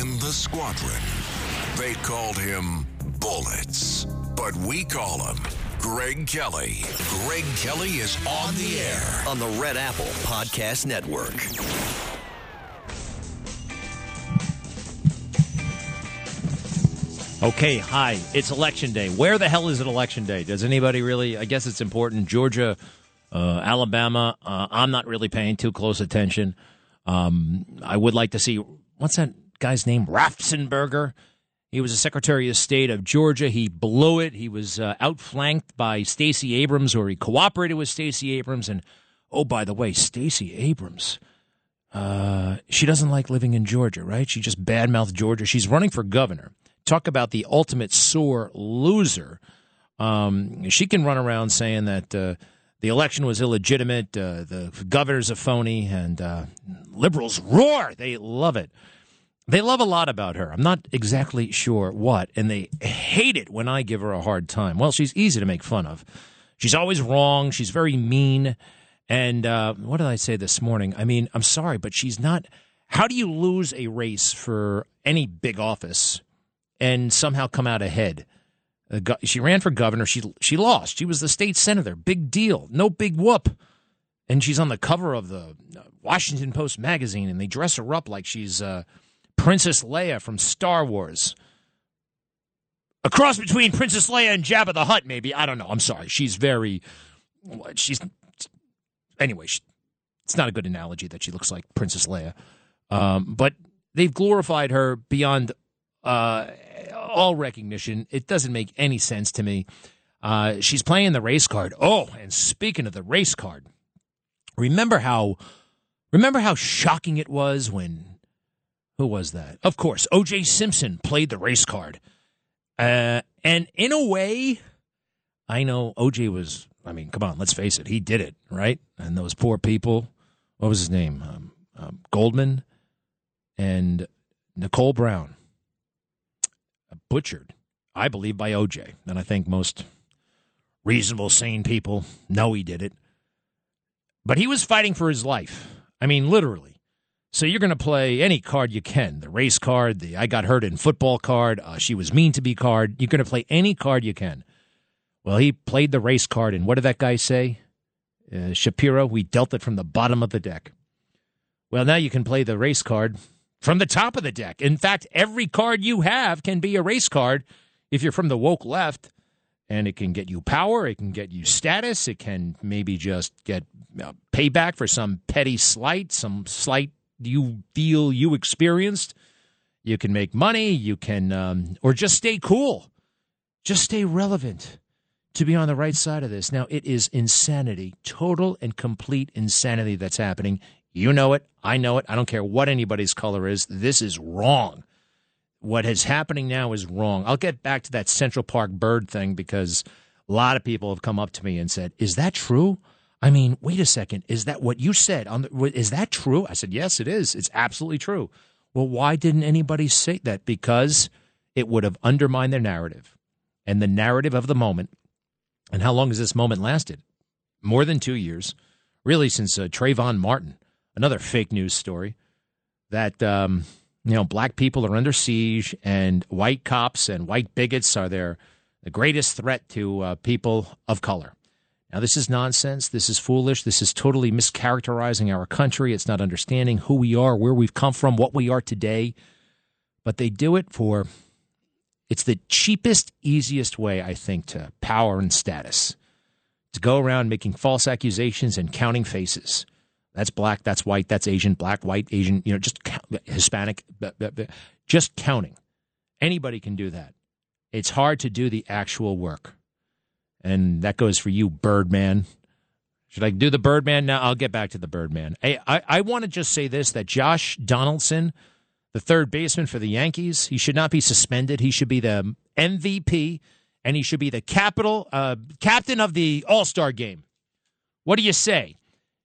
in the squadron. They called him Bullets, but we call him Greg Kelly. Greg Kelly is on the air on the Red Apple Podcast Network. Okay, hi. It's Election Day. Where the hell is it Election Day? Does anybody really? I guess it's important. Georgia, Alabama, I'm not really paying too close attention. I would like to see, what's that guy's name? Raffensperger. He was a Secretary of State of Georgia. He blew it. He was outflanked by Stacey Abrams, or he cooperated with Stacey Abrams. And, oh, by the way, Stacey Abrams, she doesn't like living in Georgia, right? She just badmouthed Georgia. She's running for governor. Talk about the ultimate sore loser. She can run around saying that the election was illegitimate, the governor's a phony, and liberals roar. They love it. They love a lot about her. I'm not exactly sure what, and they hate it when I give her a hard time. Well, she's easy to make fun of. She's always wrong. She's very mean. And what did I say this morning? I mean, I'm sorry, but she's not. How do you lose a race for any big office and somehow come out ahead? She ran for governor. She lost. She was the state senator. Big deal. No big whoop. And she's on the cover of the Washington Post magazine, and they dress her up like she's Princess Leia from Star Wars. A cross between Princess Leia and Jabba the Hutt, maybe. I don't know. I'm sorry. Anyway, it's not a good analogy that she looks like Princess Leia. But they've glorified her beyond all recognition. It doesn't make any sense to me. She's playing the race card. Oh, and speaking of the race card, remember how shocking it was when, who was that? Of course, O.J. Simpson played the race card. And in a way, I know O.J. was, I mean, come on, let's face it, he did it, right? And those poor people, what was his name? Goldman and Nicole Brown. Butchered, I believe, by O.J. And I think most reasonable, sane people know he did it. But he was fighting for his life. I mean, literally. So you're going to play any card you can. The race card, the I got hurt in football card, she was mean to me card. You're going to play any card you can. Well, he played the race card, and what did that guy say? Shapiro, we dealt it from the bottom of the deck. Well, now you can play the race card from the top of the deck. In fact, every card you have can be a race card if you're from the woke left, and it can get you power, it can get you status, it can maybe just get payback for some petty slight, some slight you feel you experienced. You can make money, you can, or just stay cool. Just stay relevant to be on the right side of this. Now, it is insanity, total and complete insanity that's happening. You know it. I know it. I don't care what anybody's color is. This is wrong. What is happening now is wrong. I'll get back to that Central Park bird thing because a lot of people have come up to me and said, is that true? I mean, wait a second. Is that what you said? Is that true? I said, yes, it is. It's absolutely true. Well, why didn't anybody say that? Because it would have undermined their narrative and the narrative of the moment. And how long has this moment lasted? More than 2 years, really, since Trayvon Martin. Another fake news story that, black people are under siege and white cops and white bigots are the greatest threat to people of color. Now, this is nonsense. This is foolish. This is totally mischaracterizing our country. It's not understanding who we are, where we've come from, what we are today. But they do it it's the cheapest, easiest way, I think, to power and status. To go around making false accusations and counting faces. That's black, that's white, that's Asian, black, white, Asian, just Hispanic, just counting. Anybody can do that. It's hard to do the actual work. And that goes for you, Birdman. Should I do the Birdman now? I'll get back to the Birdman. I want to just say this, that Josh Donaldson, the third baseman for the Yankees, he should not be suspended. He should be the MVP, and he should be the captain of the All-Star game. What do you say?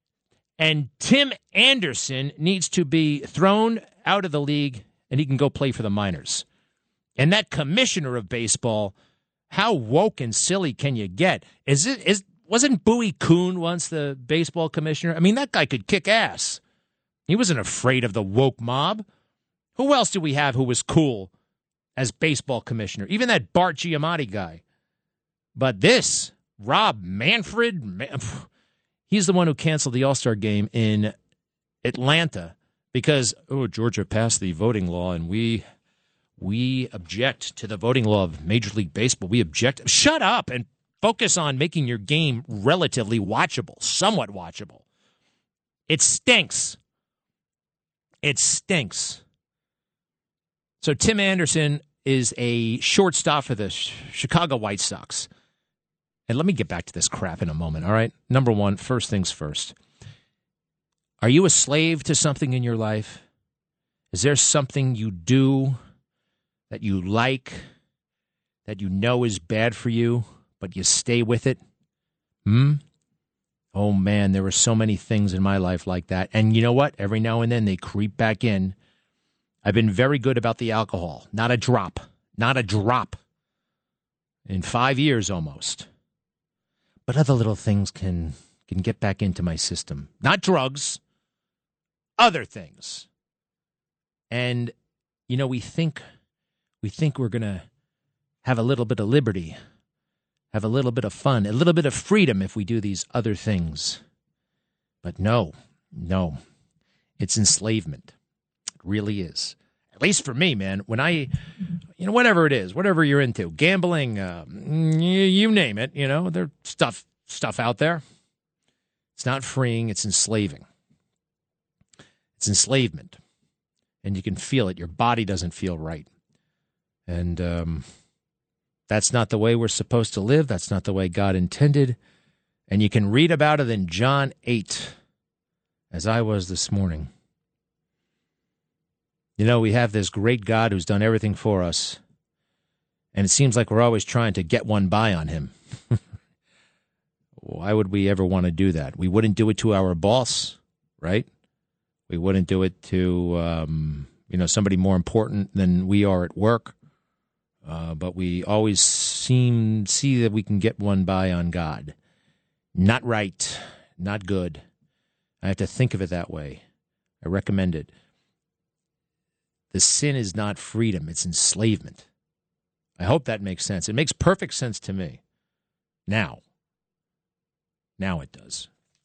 And Tim Anderson needs to be thrown out of the league, and he can go play for the minors. And that commissioner of baseball, how woke and silly can you get? Wasn't Bowie Kuhn once the baseball commissioner? I mean, that guy could kick ass. He wasn't afraid of the woke mob. Who else do we have who was cool as baseball commissioner? Even that Bart Giamatti guy. But this, Rob Manfred, he's the one who canceled the All-Star game in Atlanta because, Georgia passed the voting law, and we object to the voting law of Major League Baseball. We object. Shut up and focus on making your game relatively watchable, somewhat watchable. It stinks. It stinks. So Tim Anderson is a shortstop for the Chicago White Sox. And let me get back to this crap in a moment, all right? Number one, first things first. Are you a slave to something in your life? Is there something you do that you like, that you know is bad for you, but you stay with it? Oh, man, there were so many things in my life like that. And you know what? Every now and then they creep back in. I've been very good about the alcohol. Not a drop. Not a drop. In 5 years almost. But other little things can get back into my system. Not drugs. Other things. And, you know, we think we're going to have a little bit of liberty, have a little bit of fun, a little bit of freedom if we do these other things. But no. It's enslavement. It really is. At least for me, man, when whatever it is, whatever you're into, gambling, you name it, there's stuff out there. It's not freeing, it's enslaving. It's enslavement. And you can feel it. Your body doesn't feel right. And that's not the way we're supposed to live. That's not the way God intended. And you can read about it in John 8, as I was this morning. We have this great God who's done everything for us. And it seems like we're always trying to get one by on him. Why would we ever want to do that? We wouldn't do it to our boss, right? We wouldn't do it to, somebody more important than we are at work. But we always see that we can get one by on God. Not right. Not good. I have to think of it that way. I recommend it. The sin is not freedom. It's enslavement. I hope that makes sense. It makes perfect sense to me. Now it does.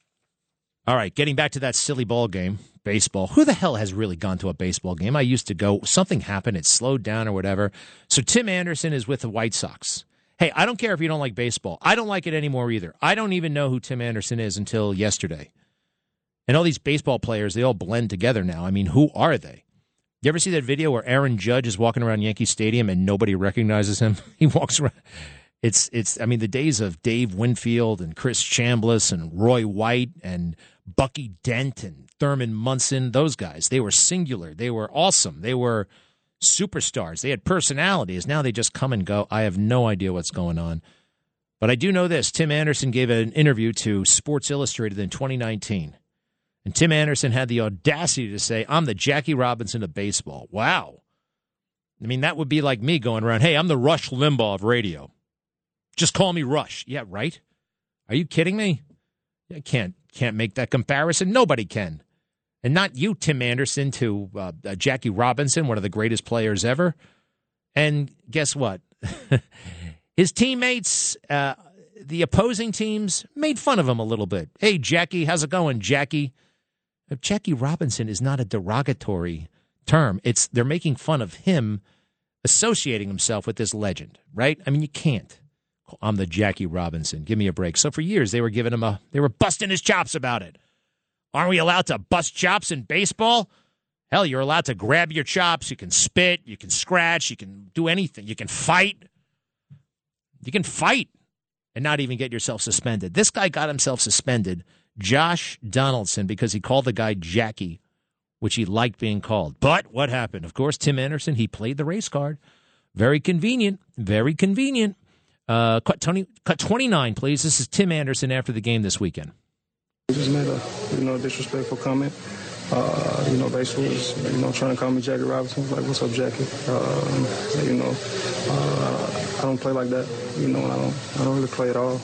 All right, getting back to that silly ball game, baseball. Who the hell has really gone to a baseball game? I used to go. Something happened. It slowed down or whatever. So Tim Anderson is with the White Sox. Hey, I don't care if you don't like baseball. I don't like it anymore either. I don't even know who Tim Anderson is until yesterday. And all these baseball players, they all blend together now. I mean, who are they? You ever see that video where Aaron Judge is walking around Yankee Stadium and nobody recognizes him? He walks around. It's the days of Dave Winfield and Chris Chambliss and Roy White and Bucky Dent and Thurman Munson, those guys, they were singular. They were awesome. They were superstars. They had personalities. Now they just come and go. I have no idea what's going on. But I do know this. Tim Anderson gave an interview to Sports Illustrated in 2019. And Tim Anderson had the audacity to say, I'm the Jackie Robinson of baseball. Wow. I mean, that would be like me going around, hey, I'm the Rush Limbaugh of radio. Just call me Rush. Yeah, right? Are you kidding me? I can't make that comparison. Nobody can. And not you, Tim Anderson, to Jackie Robinson, one of the greatest players ever. And guess what? His teammates, the opposing teams, made fun of him a little bit. Hey, Jackie, how's it going, Jackie? Jackie Robinson is not a derogatory term. They're making fun of him associating himself with this legend, right? I mean, you can't. I'm the Jackie Robinson. Give me a break. So for years, they were giving him they were busting his chops about it. Aren't we allowed to bust chops in baseball? Hell, you're allowed to grab your chops. You can spit. You can scratch. You can do anything. You can fight. You can fight and not even get yourself suspended. This guy got himself suspended, Josh Donaldson, because he called the guy Jackie, which he liked being called. But what happened? Of course, Tim Anderson, he played the race card. Very convenient. Very convenient. Cut 29, please. This is Tim Anderson after the game this weekend. Just made a disrespectful comment. Basically was, trying to call me Jackie Robinson. Like, what's up, Jackie? I don't play like that, and I don't really play at all.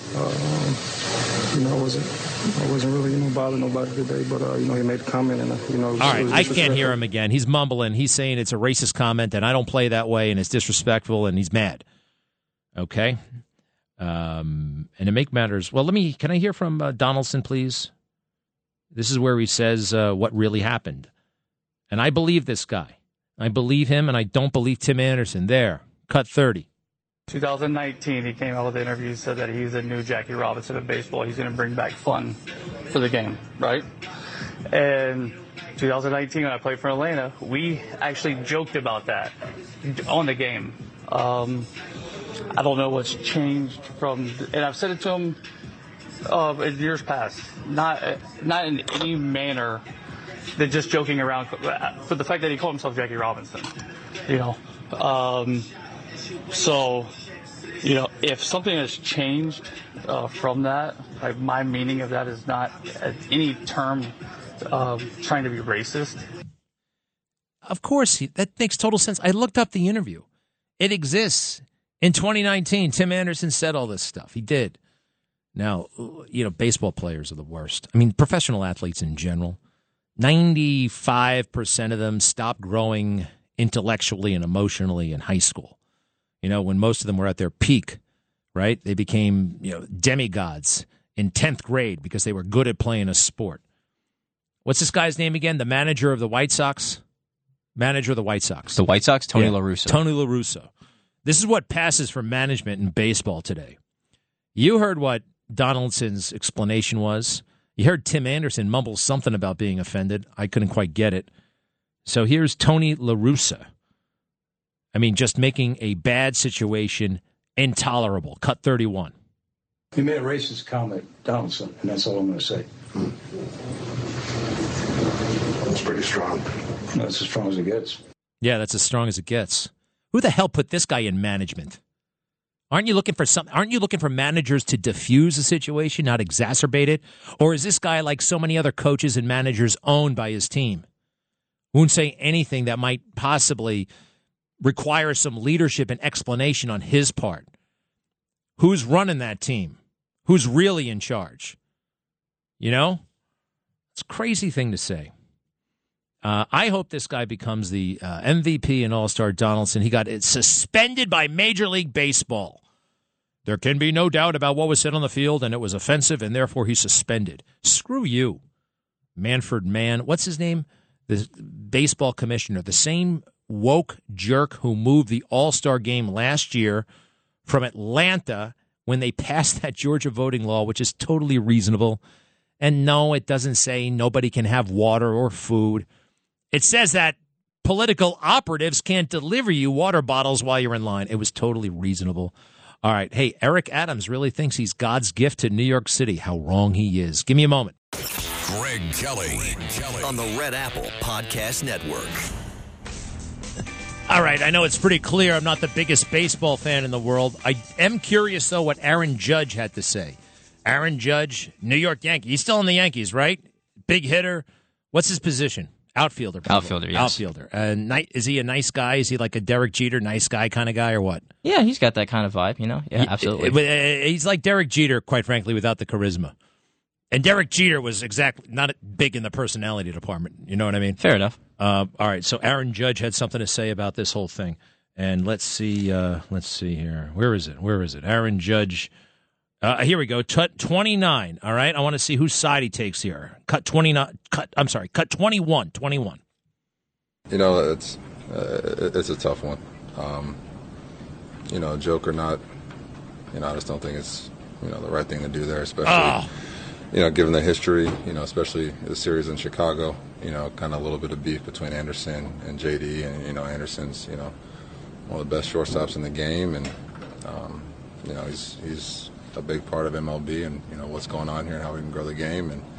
I wasn't really, bothering nobody today, but, he made a comment, and, All right, I can't hear him again. He's mumbling. He's saying it's a racist comment, and I don't play that way, and it's disrespectful, and he's mad. Okay? And to make matters, well, can I hear from Donaldson, please? This is where he says what really happened. And I believe this guy. I believe him, and I don't believe Tim Anderson. There, cut 30. 2019, he came out with an interview and said that he's the new Jackie Robinson of baseball. He's going to bring back fun for the game, right? And 2019, when I played for Atlanta, we actually joked about that on the game. I don't know what's changed and I've said it to him in years past, not in any manner than just joking around, for the fact that he called himself Jackie Robinson, So, if something has changed from that, like my meaning of that is not at any term trying to be racist. Of course, that makes total sense. I looked up the interview. It exists. In 2019, Tim Anderson said all this stuff. He did. Now, baseball players are the worst. I mean, professional athletes in general, 95% of them stop growing intellectually and emotionally in high school. When most of them were at their peak, right? They became, demigods in 10th grade because they were good at playing a sport. What's this guy's name again? The manager of the White Sox? Manager of the White Sox. The White Sox? Tony La Russa. Tony La Russa. This is what passes for management in baseball today. You heard what Donaldson's explanation was. You heard Tim Anderson mumble something about being offended. I couldn't quite get it. So here's Tony La Russa. I mean, just making a bad situation intolerable. Cut 31. He made a racist comment, Donaldson, and that's all I'm going to say. That's pretty strong. That's as strong as it gets. Yeah, that's as strong as it gets. Who the hell put this guy in management? Aren't you looking for managers to diffuse the situation, not exacerbate it? Or is this guy, like so many other coaches and managers, owned by his team? Won't say anything that might possibly require some leadership and explanation on his part. Who's running that team? Who's really in charge? It's a crazy thing to say. I hope this guy becomes the MVP and All-Star Donaldson. He got suspended by Major League Baseball. There can be no doubt about what was said on the field, and it was offensive, and therefore he's suspended. Screw you. Manfred Mann. What's his name? The baseball commissioner. The same woke jerk who moved the All-Star game last year from Atlanta when they passed that Georgia voting law, which is totally reasonable. And no, it doesn't say nobody can have water or food. It says that political operatives can't deliver you water bottles while you're in line. It was totally reasonable. All right. Hey, Eric Adams really thinks he's God's gift to New York City. How wrong he is. Give me a moment. Greg Kelly on the Red Apple Podcast Network. All right. I know it's pretty clear I'm not the biggest baseball fan in the world. I am curious, though, what Aaron Judge had to say. Aaron Judge, New York Yankee. He's still in the Yankees, right? Big hitter. What's his position? Outfielder. Probably. Outfielder, yes. Outfielder. Is he a nice guy? Is he like a Derek Jeter, nice guy kind of guy, or what? Yeah, he's got that kind of vibe, Yeah, absolutely. He's like Derek Jeter, quite frankly, without the charisma. And Derek Jeter was exactly not big in the personality department. You know what I mean? Fair enough. All right, so Aaron Judge had something to say about this whole thing. And let's see here. Where is it? Aaron Judge. Here we go. 29. All right. I want to see whose side he takes here. Cut 29. Cut 21. 21. It's a tough one. Joke or not, I just don't think it's the right thing to do there, especially given the history. Especially the series in Chicago. Kind of a little bit of beef between Anderson and JD, and Anderson's one of the best shortstops in the game, and he's a big part of MLB and what's going on here and how we can grow the game, and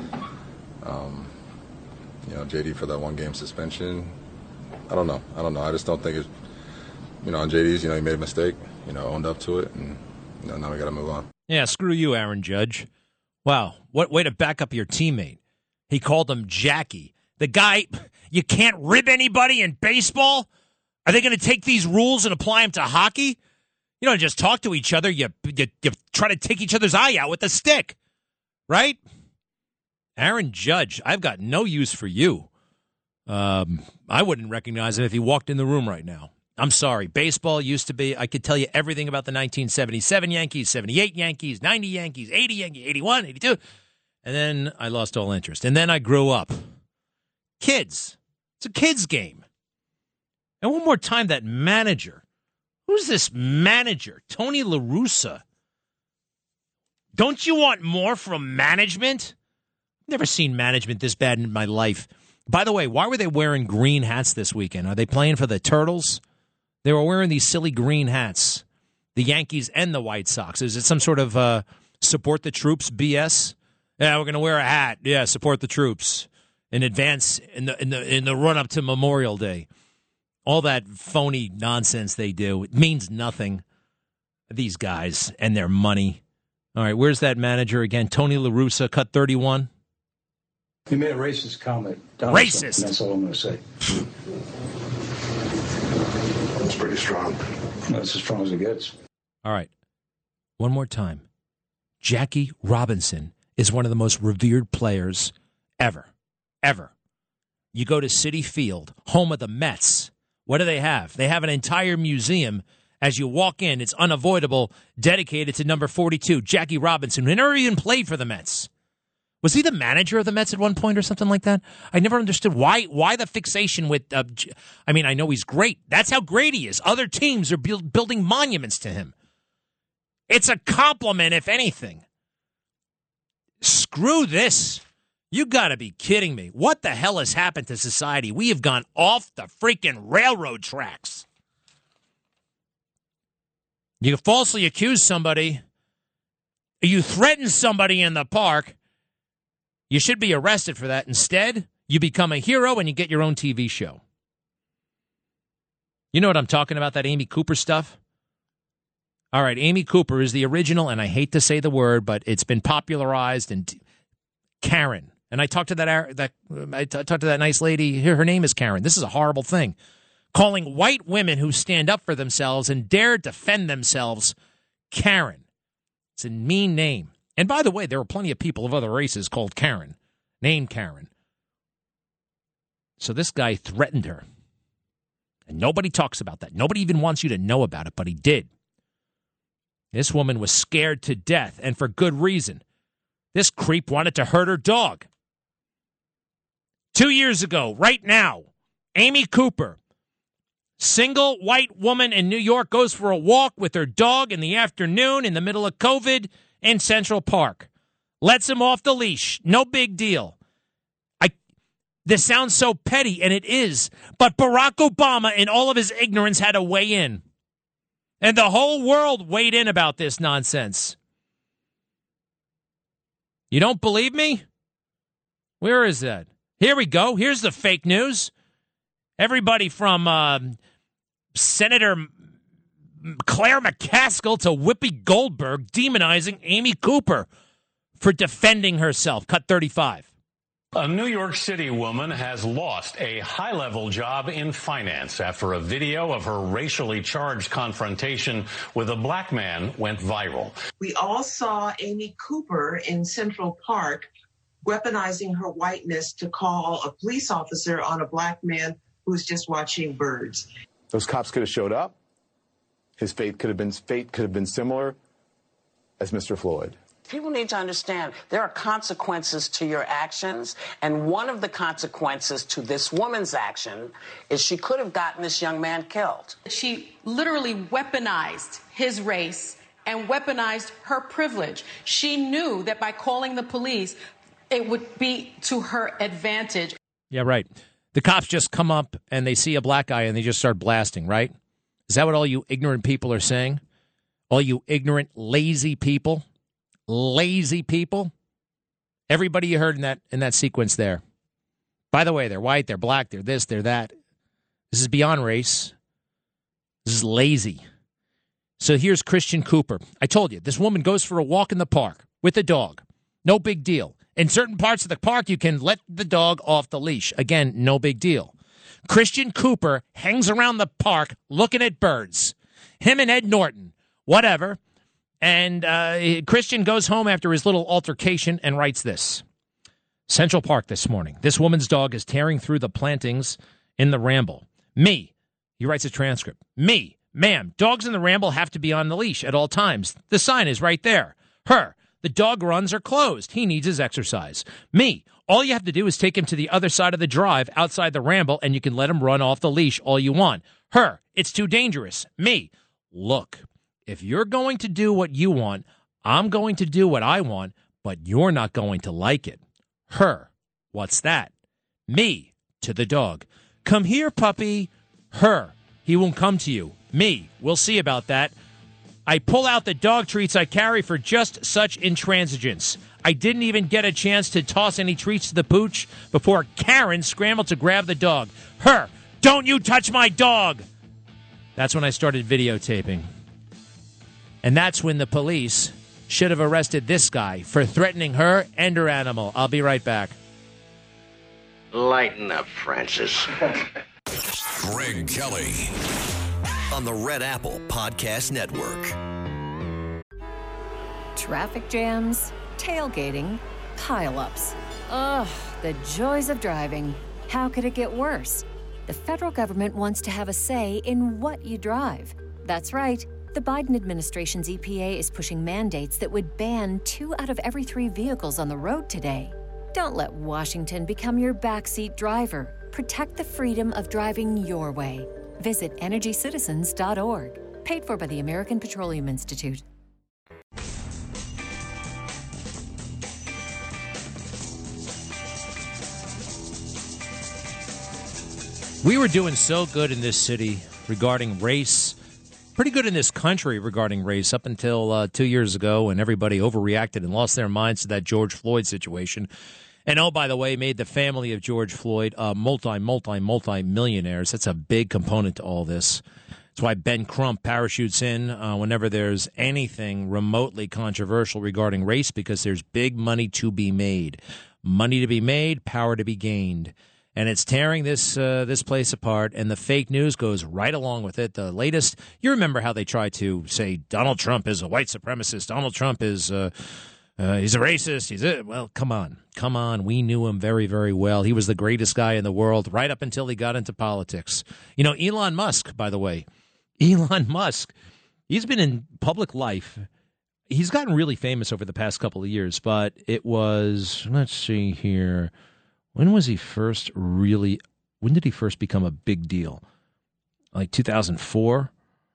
JD for that 1-game suspension. I don't know. I just don't think it. On JD's, he made a mistake. Owned up to it, and now we got to move on. Yeah, screw you, Aaron Judge. Wow, what way to back up your teammate. He called him Jackie. The guy, you can't rib anybody in baseball? Are they going to take these rules and apply them to hockey? You don't just talk to each other. You try to take each other's eye out with a stick, right? Aaron Judge, I've got no use for you. I wouldn't recognize him if he walked in the room right now. I'm sorry. Baseball used to be, I could tell you everything about the 1977 Yankees, 78 Yankees, 90 Yankees, 80 Yankees, 81, 82. And then I lost all interest. And then I grew up. Kids. It's a kid's game. And one more time, that manager. Who's this manager? Tony La Russa. Don't you want more from management? I've never seen management this bad in my life. By the way, why were they wearing green hats this weekend? Are they playing for the Turtles? They were wearing these silly green hats, the Yankees and the White Sox. Is it some sort of support the troops BS? Yeah, we're going to wear a hat. Yeah, support the troops in advance in the run up to Memorial Day. All that phony nonsense they do, it means nothing. These guys and their money. All right, where's that manager again? Tony La Russa, cut 31. He made a racist comment. Racist. That's all I'm going to say. That's pretty strong. That's as strong as it gets. All right. One more time. Jackie Robinson is one of the most revered players ever. Ever. You go to Citi Field, home of the Mets. What do they have? They have an entire museum. As you walk in, it's unavoidable, dedicated to number 42, Jackie Robinson, who never even played for the Mets. Was he the manager of the Mets at one point or something like that? I never understood why the fixation with I mean, I know he's great. That's how great he is. Other teams are building monuments to him. It's a compliment, if anything. Screw this. You got to be kidding me. What the hell has happened to society? We have gone off the freaking railroad tracks. You falsely accuse somebody. You threaten somebody in the park. You should be arrested for that. Instead, you become a hero and you get your own TV show. You know what I'm talking about, that Amy Cooper stuff? All right, Amy Cooper is the original, and I hate to say the word, but it's been popularized, and Karen. And I talked to that nice lady. Her name is Karen. This is a horrible thing. Calling white women who stand up for themselves and dare defend themselves Karen. It's a mean name. And by the way, there are plenty of people of other races called Karen, named Karen. So this guy threatened her. And nobody talks about that. Nobody even wants you to know about it, but he did. This woman was scared to death, and for good reason. This creep wanted to hurt her dog. 2 years ago, right now, Amy Cooper, single white woman in New York, goes for a walk with her dog in the afternoon in the middle of COVID in Central Park. Lets him off the leash. No big deal. This sounds so petty, and it is. But Barack Obama, in all of his ignorance, had to weigh in. And the whole world weighed in about this nonsense. You don't believe me? Where is that? Here we go. Here's the fake news. Everybody from Senator Claire McCaskill to Whoopi Goldberg demonizing Amy Cooper for defending herself. Cut 35. A New York City woman has lost a high-level job in finance after a video of her racially charged confrontation with a black man went viral. We all saw Amy Cooper in Central Park weaponizing her whiteness to call a police officer on a black man who was just watching birds. Those cops could have showed up. His fate could have been similar as Mr. Floyd. People need to understand there are consequences to your actions, and one of the consequences to this woman's action is she could have gotten this young man killed. She literally weaponized his race and weaponized her privilege. She knew that by calling the police, it would be to her advantage. Yeah, right. The cops just come up and they see a black guy and they just start blasting, right? Is that what all you ignorant people are saying? All you ignorant, lazy people? Lazy people? Everybody you heard in that sequence there. By the way, they're white, they're black, they're this, they're that. This is beyond race. This is lazy. So here's Christian Cooper. I told you, this woman goes for a walk in the park with a dog. No big deal. In certain parts of the park, you can let the dog off the leash. Again, no big deal. Christian Cooper hangs around the park looking at birds. Him and Ed Norton whatever. And Christian goes home after his little altercation and writes this. Central Park this morning. This woman's dog is tearing through the plantings in the Ramble. Me. He writes a transcript. Me. Ma'am, dogs in the Ramble have to be on the leash at all times. The sign is right there. Her. The dog runs are closed. He needs his exercise. Me. All you have to do is take him to the other side of the drive outside the Ramble and you can let him run off the leash all you want. Her. It's too dangerous. Me. Look. If you're going to do what you want, I'm going to do what I want, but you're not going to like it. Her. What's that? Me. To the dog. Come here, puppy. Her. He won't come to you. Me. We'll see about that. I pull out the dog treats I carry for just such intransigence. I didn't even get a chance to toss any treats to the pooch before Karen scrambled to grab the dog. Her. Don't you touch my dog. That's when I started videotaping. And that's when the police should have arrested this guy for threatening her and her animal. I'll be right back. Lighten up, Francis. Greg Kelly on the Red Apple Podcast Network. Traffic jams, tailgating, pileups. Ugh, the joys of driving. How could it get worse? The federal government wants to have a say in what you drive. That's right. The Biden administration's EPA is pushing mandates that would ban 2 out of every 3 vehicles on the road today. Don't let Washington become your backseat driver. Protect the freedom of driving your way. Visit EnergyCitizens.org. Paid for by the American Petroleum Institute. We were doing so good in this city regarding race. Pretty good in this country regarding race up until 2 years ago when everybody overreacted and lost their minds to that George Floyd situation. And, oh, by the way, made the family of George Floyd multi-millionaires. That's a big component to all this. That's why Ben Crump parachutes in whenever there's anything remotely controversial regarding race, because there's big money to be made. Money to be made, power to be gained. And it's tearing this place apart, and the fake news goes right along with it. The latest, you remember how they tried to say Donald Trump is a white supremacist. Donald Trump is he's a racist. Well, come on. We knew him very, very well. He was the greatest guy in the world right up until he got into politics. You know, Elon Musk, by the way, he's been in public life. He's gotten really famous over the past couple of years, but it was, let's see here. When did he first become a big deal? Like 2004?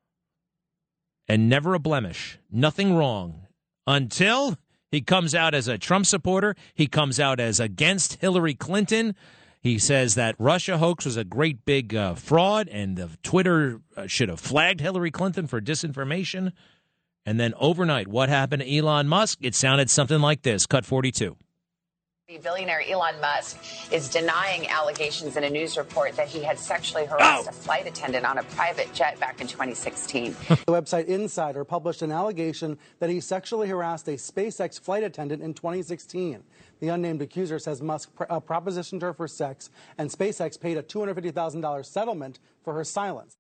And never a blemish. Nothing wrong. Until he comes out as a Trump supporter. He comes out as against Hillary Clinton. He says that Russia hoax was a great big fraud and the Twitter should have flagged Hillary Clinton for disinformation. And then overnight, what happened to Elon Musk? It sounded something like this. Cut 42. Billionaire Elon Musk is denying allegations in a news report that he had sexually harassed a flight attendant on a private jet back in 2016. The website Insider published an allegation that he sexually harassed a SpaceX flight attendant in 2016. The unnamed accuser says Musk propositioned her for sex, and SpaceX paid a $250,000 settlement for her silence.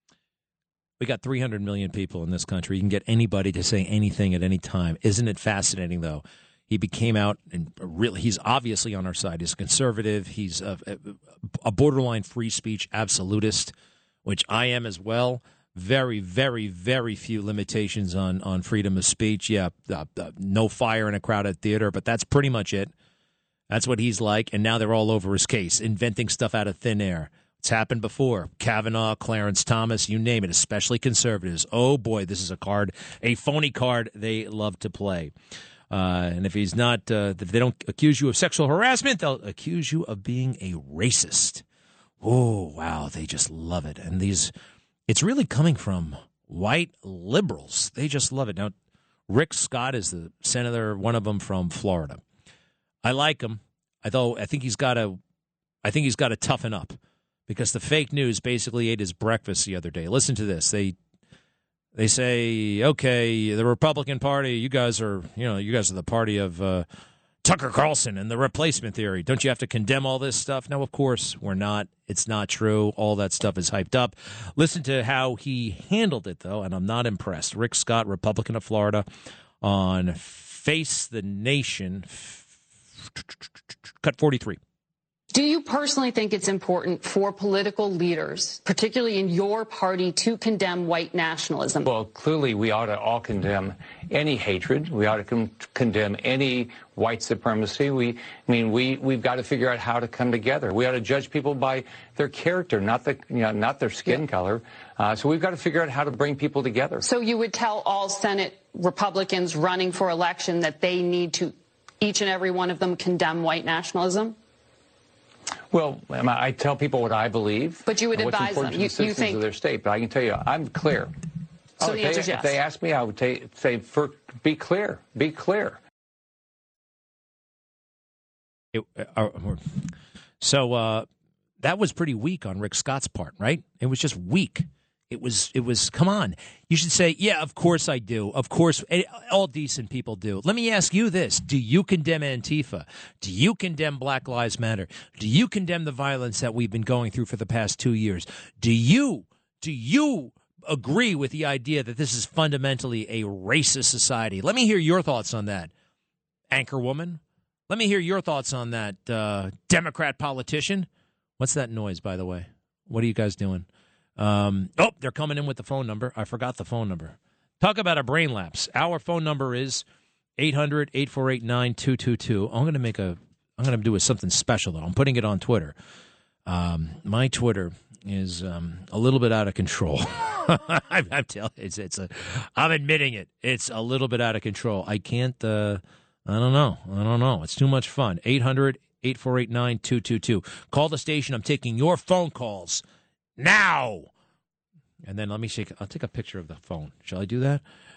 We got 300 million people in this country. You can get anybody to say anything at any time. Isn't it fascinating, though? He became out and he's obviously on our side. He's a conservative. He's a borderline free speech absolutist, which I am as well. Very, very, very few limitations on freedom of speech. Yeah, no fire in a crowded theater, but that's pretty much it. That's what he's like, and now they're all over his case, inventing stuff out of thin air. It's happened before. Kavanaugh, Clarence Thomas, you name it, especially conservatives. Oh, boy, this is a phony card they love to play. And if he's not, if they don't accuse you of sexual harassment, they'll accuse you of being a racist. Oh, wow, they just love it. And it's really coming from white liberals. They just love it. Now, Rick Scott is the senator, one of them from Florida. I like him. I think he's got to toughen up because the fake news basically ate his breakfast the other day. Listen to this. They say, okay, the Republican Party, you guys are the party of Tucker Carlson and the replacement theory. Don't you have to condemn all this stuff? No, of course we're not. It's not true. All that stuff is hyped up. Listen to how he handled it, though, and I'm not impressed. Rick Scott, Republican of Florida, on Face the Nation, cut 43. Do you personally think it's important for political leaders, particularly in your party, to condemn white nationalism? Well, clearly we ought to all condemn any hatred. We ought to condemn any white supremacy. We've got to figure out how to come together. We ought to judge people by their character, not their skin color. So we've got to figure out how to bring people together. So you would tell all Senate Republicans running for election that they need to, each and every one of them, condemn white nationalism? Well, I tell people what I believe. But you would advise them. You think of their state. But I can tell you, I'm clear. So the answer is yes. If they ask me, I would say, be clear. Be clear. So that was pretty weak on Rick Scott's part, right? It was just weak. It was, come on. You should say, yeah, of course I do. Of course, all decent people do. Let me ask you this. Do you condemn Antifa? Do you condemn Black Lives Matter? Do you condemn the violence that we've been going through for the past 2 years? Do you agree with the idea that this is fundamentally a racist society? Let me hear your thoughts on that, Anchorwoman. Let me hear your thoughts on that, Democrat politician. What's that noise, by the way? What are you guys doing? They're coming in with the phone number. I forgot the phone number. Talk about a brain lapse. Our phone number is 800-848-9222. I'm going to do something special, though. I'm putting it on Twitter. My Twitter is a little bit out of control. I'm telling you, I'm admitting it. It's a little bit out of control. I can't, I don't know. It's too much fun. 800-848-9222. Call the station. I'm taking your phone calls now. And then I'll take a picture of the phone. Shall I do that?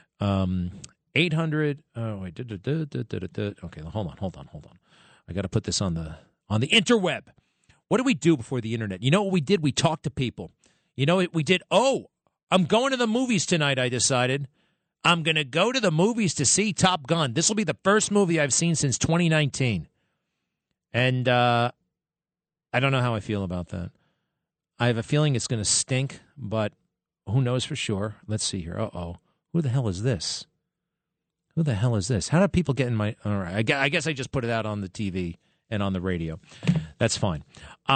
800. Oh wait. Okay, hold on. I got to put this on the interweb. What do we do before the internet? You know what we did? We talked to people. You know what we did? Oh, I'm going to the movies tonight. I decided I'm going to go to the movies to see Top Gun. This will be the first movie I've seen since 2019, and I don't know how I feel about that. I have a feeling it's going to stink, but who knows for sure? Let's see here. Uh-oh. Who the hell is this? How do people get in my... All right. I guess I just put it out on the TV and on the radio. That's fine.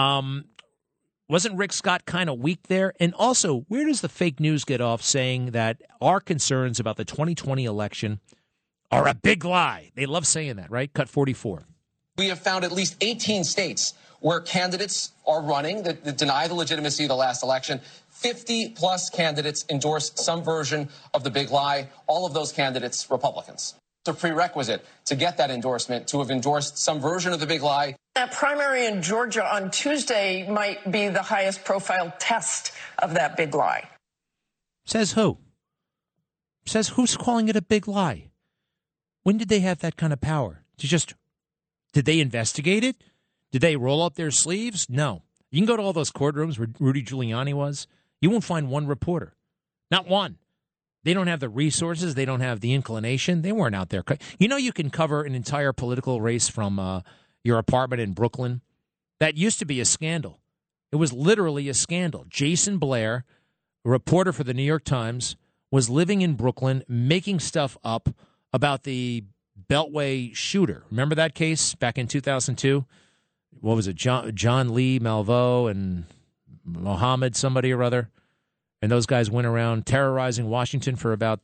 Wasn't Rick Scott kind of weak there? And also, where does the fake news get off saying that our concerns about the 2020 election are a big lie? They love saying that, right? Cut 44. We have found at least 18 states where candidates are running that deny the legitimacy of the last election. 50-plus candidates endorsed some version of the big lie. All of those candidates, Republicans. It's a prerequisite to get that endorsement, to have endorsed some version of the big lie. That primary in Georgia on Tuesday might be the highest profile test of that big lie. Says who? Says who's calling it a big lie? When did they have that kind of power? Did they investigate it? Did they roll up their sleeves? No. You can go to all those courtrooms where Rudy Giuliani was. You won't find one reporter. Not one. They don't have the resources. They don't have the inclination. They weren't out there. You know you can cover an entire political race from your apartment in Brooklyn? That used to be a scandal. It was literally a scandal. Jason Blair, a reporter for the New York Times, was living in Brooklyn making stuff up about the Beltway shooter. Remember that case back in 2002? What was it? John Lee Malveaux and Mohammed somebody or other. And those guys went around terrorizing Washington for about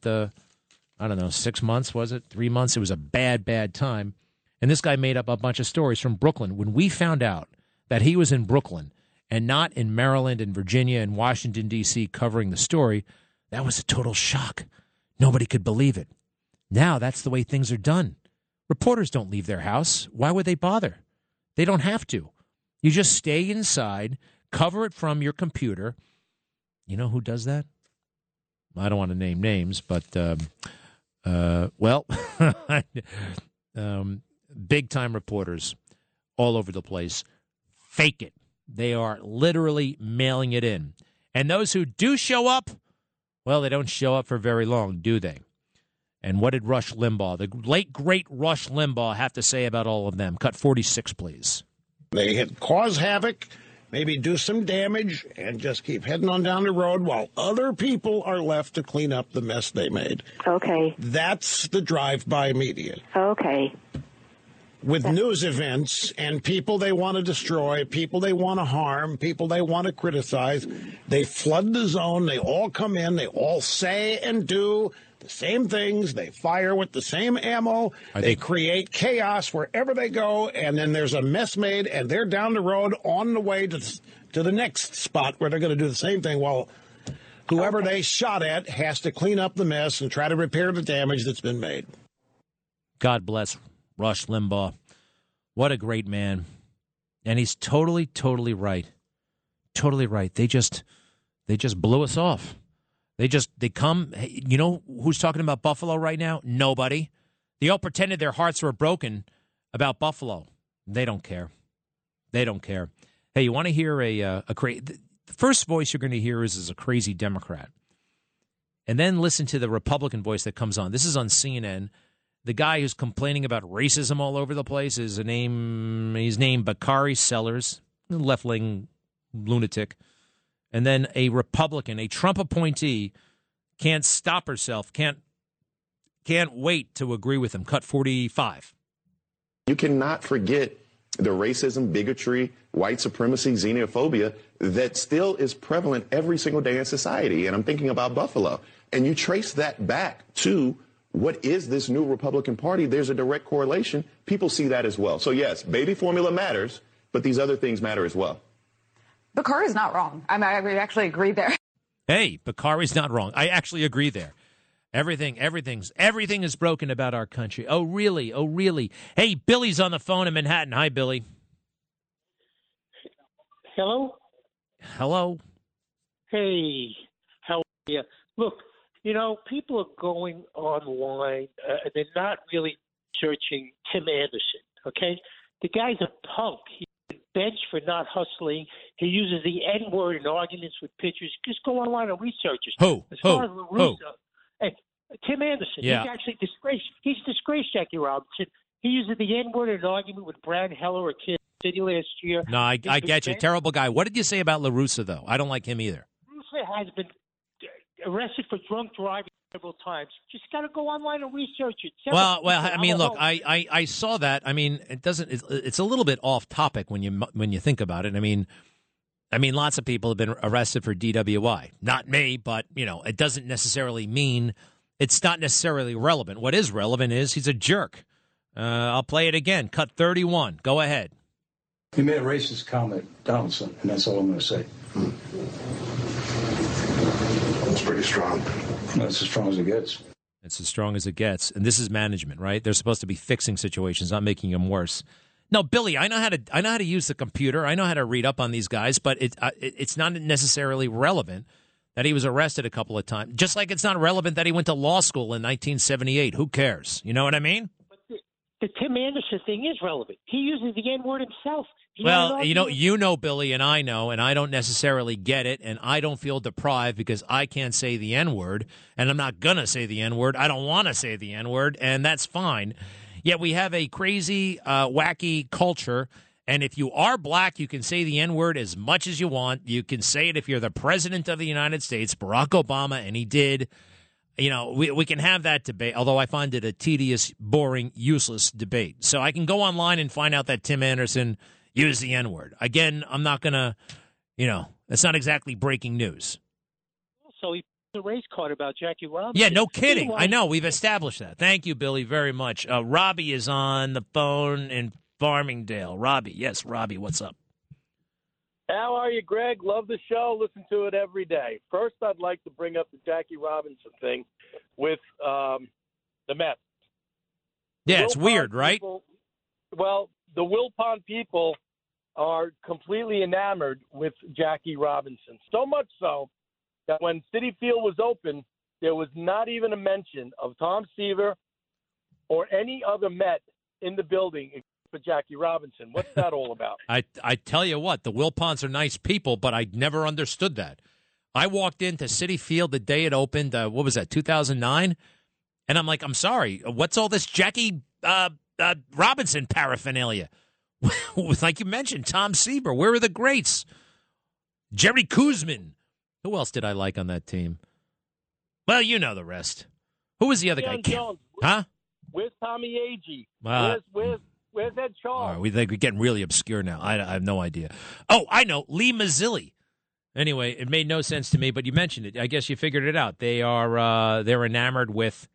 6 months, was it? 3 months? It was a bad, bad time. And this guy made up a bunch of stories from Brooklyn. When we found out that he was in Brooklyn and not in Maryland and Virginia and Washington, D.C. covering the story, that was a total shock. Nobody could believe it. Now that's the way things are done. Reporters don't leave their house. Why would they bother? They don't have to. You just stay inside, cover it from your computer. You know who does that? I don't want to name names, but, big-time reporters all over the place fake it. They are literally mailing it in. And those who do show up, well, they don't show up for very long, do they? And what did Rush Limbaugh, the late, great Rush Limbaugh, have to say about all of them? Cut 46, please. They had cause havoc, maybe do some damage, and just keep heading on down the road while other people are left to clean up the mess they made. Okay. That's the drive-by media. Okay. With news events and people they want to destroy, people they want to harm, people they want to criticize, they flood the zone. They all come in. They all say and do the same things. They fire with the same ammo. They create chaos wherever they go, and then there's a mess made, and they're down the road on the way to the next spot where they're going to do the same thing. Well, whoever they shot at has to clean up the mess and try to repair the damage that's been made. God bless Rush Limbaugh. What a great man. And he's totally, totally right. Totally right. They just blew us off. They come. You know who's talking about Buffalo right now? Nobody. They all pretended their hearts were broken about Buffalo. They don't care. They don't care. Hey, you want to hear a crazy? The first voice you're going to hear is a crazy Democrat, and then listen to the Republican voice that comes on. This is on CNN. The guy who's complaining about racism all over the place he's named Bakari Sellers, left-wing lunatic. And then a Republican, a Trump appointee, can't stop herself, can't wait to agree with him. Cut 45. You cannot forget the racism, bigotry, white supremacy, xenophobia that still is prevalent every single day in society. And I'm thinking about Buffalo. And you trace that back to what is this new Republican Party? There's a direct correlation. People see that as well. So, yes, baby formula matters, but these other things matter as well. Bakari's not wrong. I actually agree there. Hey, Bakari's not wrong. I actually agree there. Everything is broken about our country. Oh, really? Oh, really? Hey, Billy's on the phone in Manhattan. Hi, Billy. Hello? Hello. Hey, how are you? Look, people are going online, and they're not really searching Tim Anderson, okay? The guy's a punk. He's been benched for not hustling. He uses the N-word in arguments with pitchers. Just go online and research it. Who? Hey, Tim Anderson. Yeah. He's actually disgraced. He's disgraced Jackie Robinson. He uses the N-word in an argument with Brad Heller at Kansas City last year. No, I get you. Terrible guy. What did you say about La Russa, though? I don't like him either. Russa has been arrested for drunk driving several times. Just got to go online and research it. Well, I mean, look, I saw that. I mean, it's a little bit off topic when you think about it. I mean, lots of people have been arrested for DWI. Not me, but it doesn't necessarily mean it's not necessarily relevant. What is relevant is he's a jerk. I'll play it again. Cut 31. Go ahead. He made a racist comment, Donaldson, and that's all I'm going to say. That's pretty strong. That's as strong as it gets. It's as strong as it gets. And this is management, right? They're supposed to be fixing situations, not making them worse. No, Billy, I know how to use the computer. I know how to read up on these guys, but it's not necessarily relevant that he was arrested a couple of times. Just like it's not relevant that he went to law school in 1978. Who cares? You know what I mean? But the Tim Anderson thing is relevant. He uses the N-word himself. Well, you know, Billy, and I know, and I don't necessarily get it, and I don't feel deprived because I can't say the N-word, and I'm not going to say the N-word. I don't want to say the N-word, and that's fine. Yet we have a crazy, wacky culture, and if you are black, you can say the N-word as much as you want. You can say it if you're the president of the United States, Barack Obama, and he did. We can have that debate, although I find it a tedious, boring, useless debate. So I can go online and find out that Tim Anderson used the N-word. Again, I'm not going to, that's not exactly breaking news. So he put a race card about Jackie Robinson. Yeah, no kidding. I know. We've established that. Thank you, Billy, very much. Robbie is on the phone in Farmingdale. Robbie. Yes, Robbie, what's up? How are you, Greg? Love the show. Listen to it every day. First, I'd like to bring up the Jackie Robinson thing with the Mets. Yeah, it's weird, right? Well, the Wilpon people are completely enamored with Jackie Robinson. So much so that when Citi Field was open, there was not even a mention of Tom Seaver or any other Met in the building except for Jackie Robinson. What's that all about? I tell you what, the Wilpons are nice people, but I never understood that. I walked into Citi Field the day it opened, what was that, 2009? And I'm like, I'm sorry, what's all this Jackie Robinson paraphernalia? Like you mentioned, Tom Seaver. Where are the greats? Jerry Kuzman. Who else did I like on that team? Well, you know the rest. Who was the other guy? Jones. Huh? Where's Tommy Agee? Where's Ed Charles? All right, we think we're getting really obscure now. I have no idea. Oh, I know. Lee Mazzilli. Anyway, it made no sense to me, but you mentioned it. I guess you figured it out. They're enamored with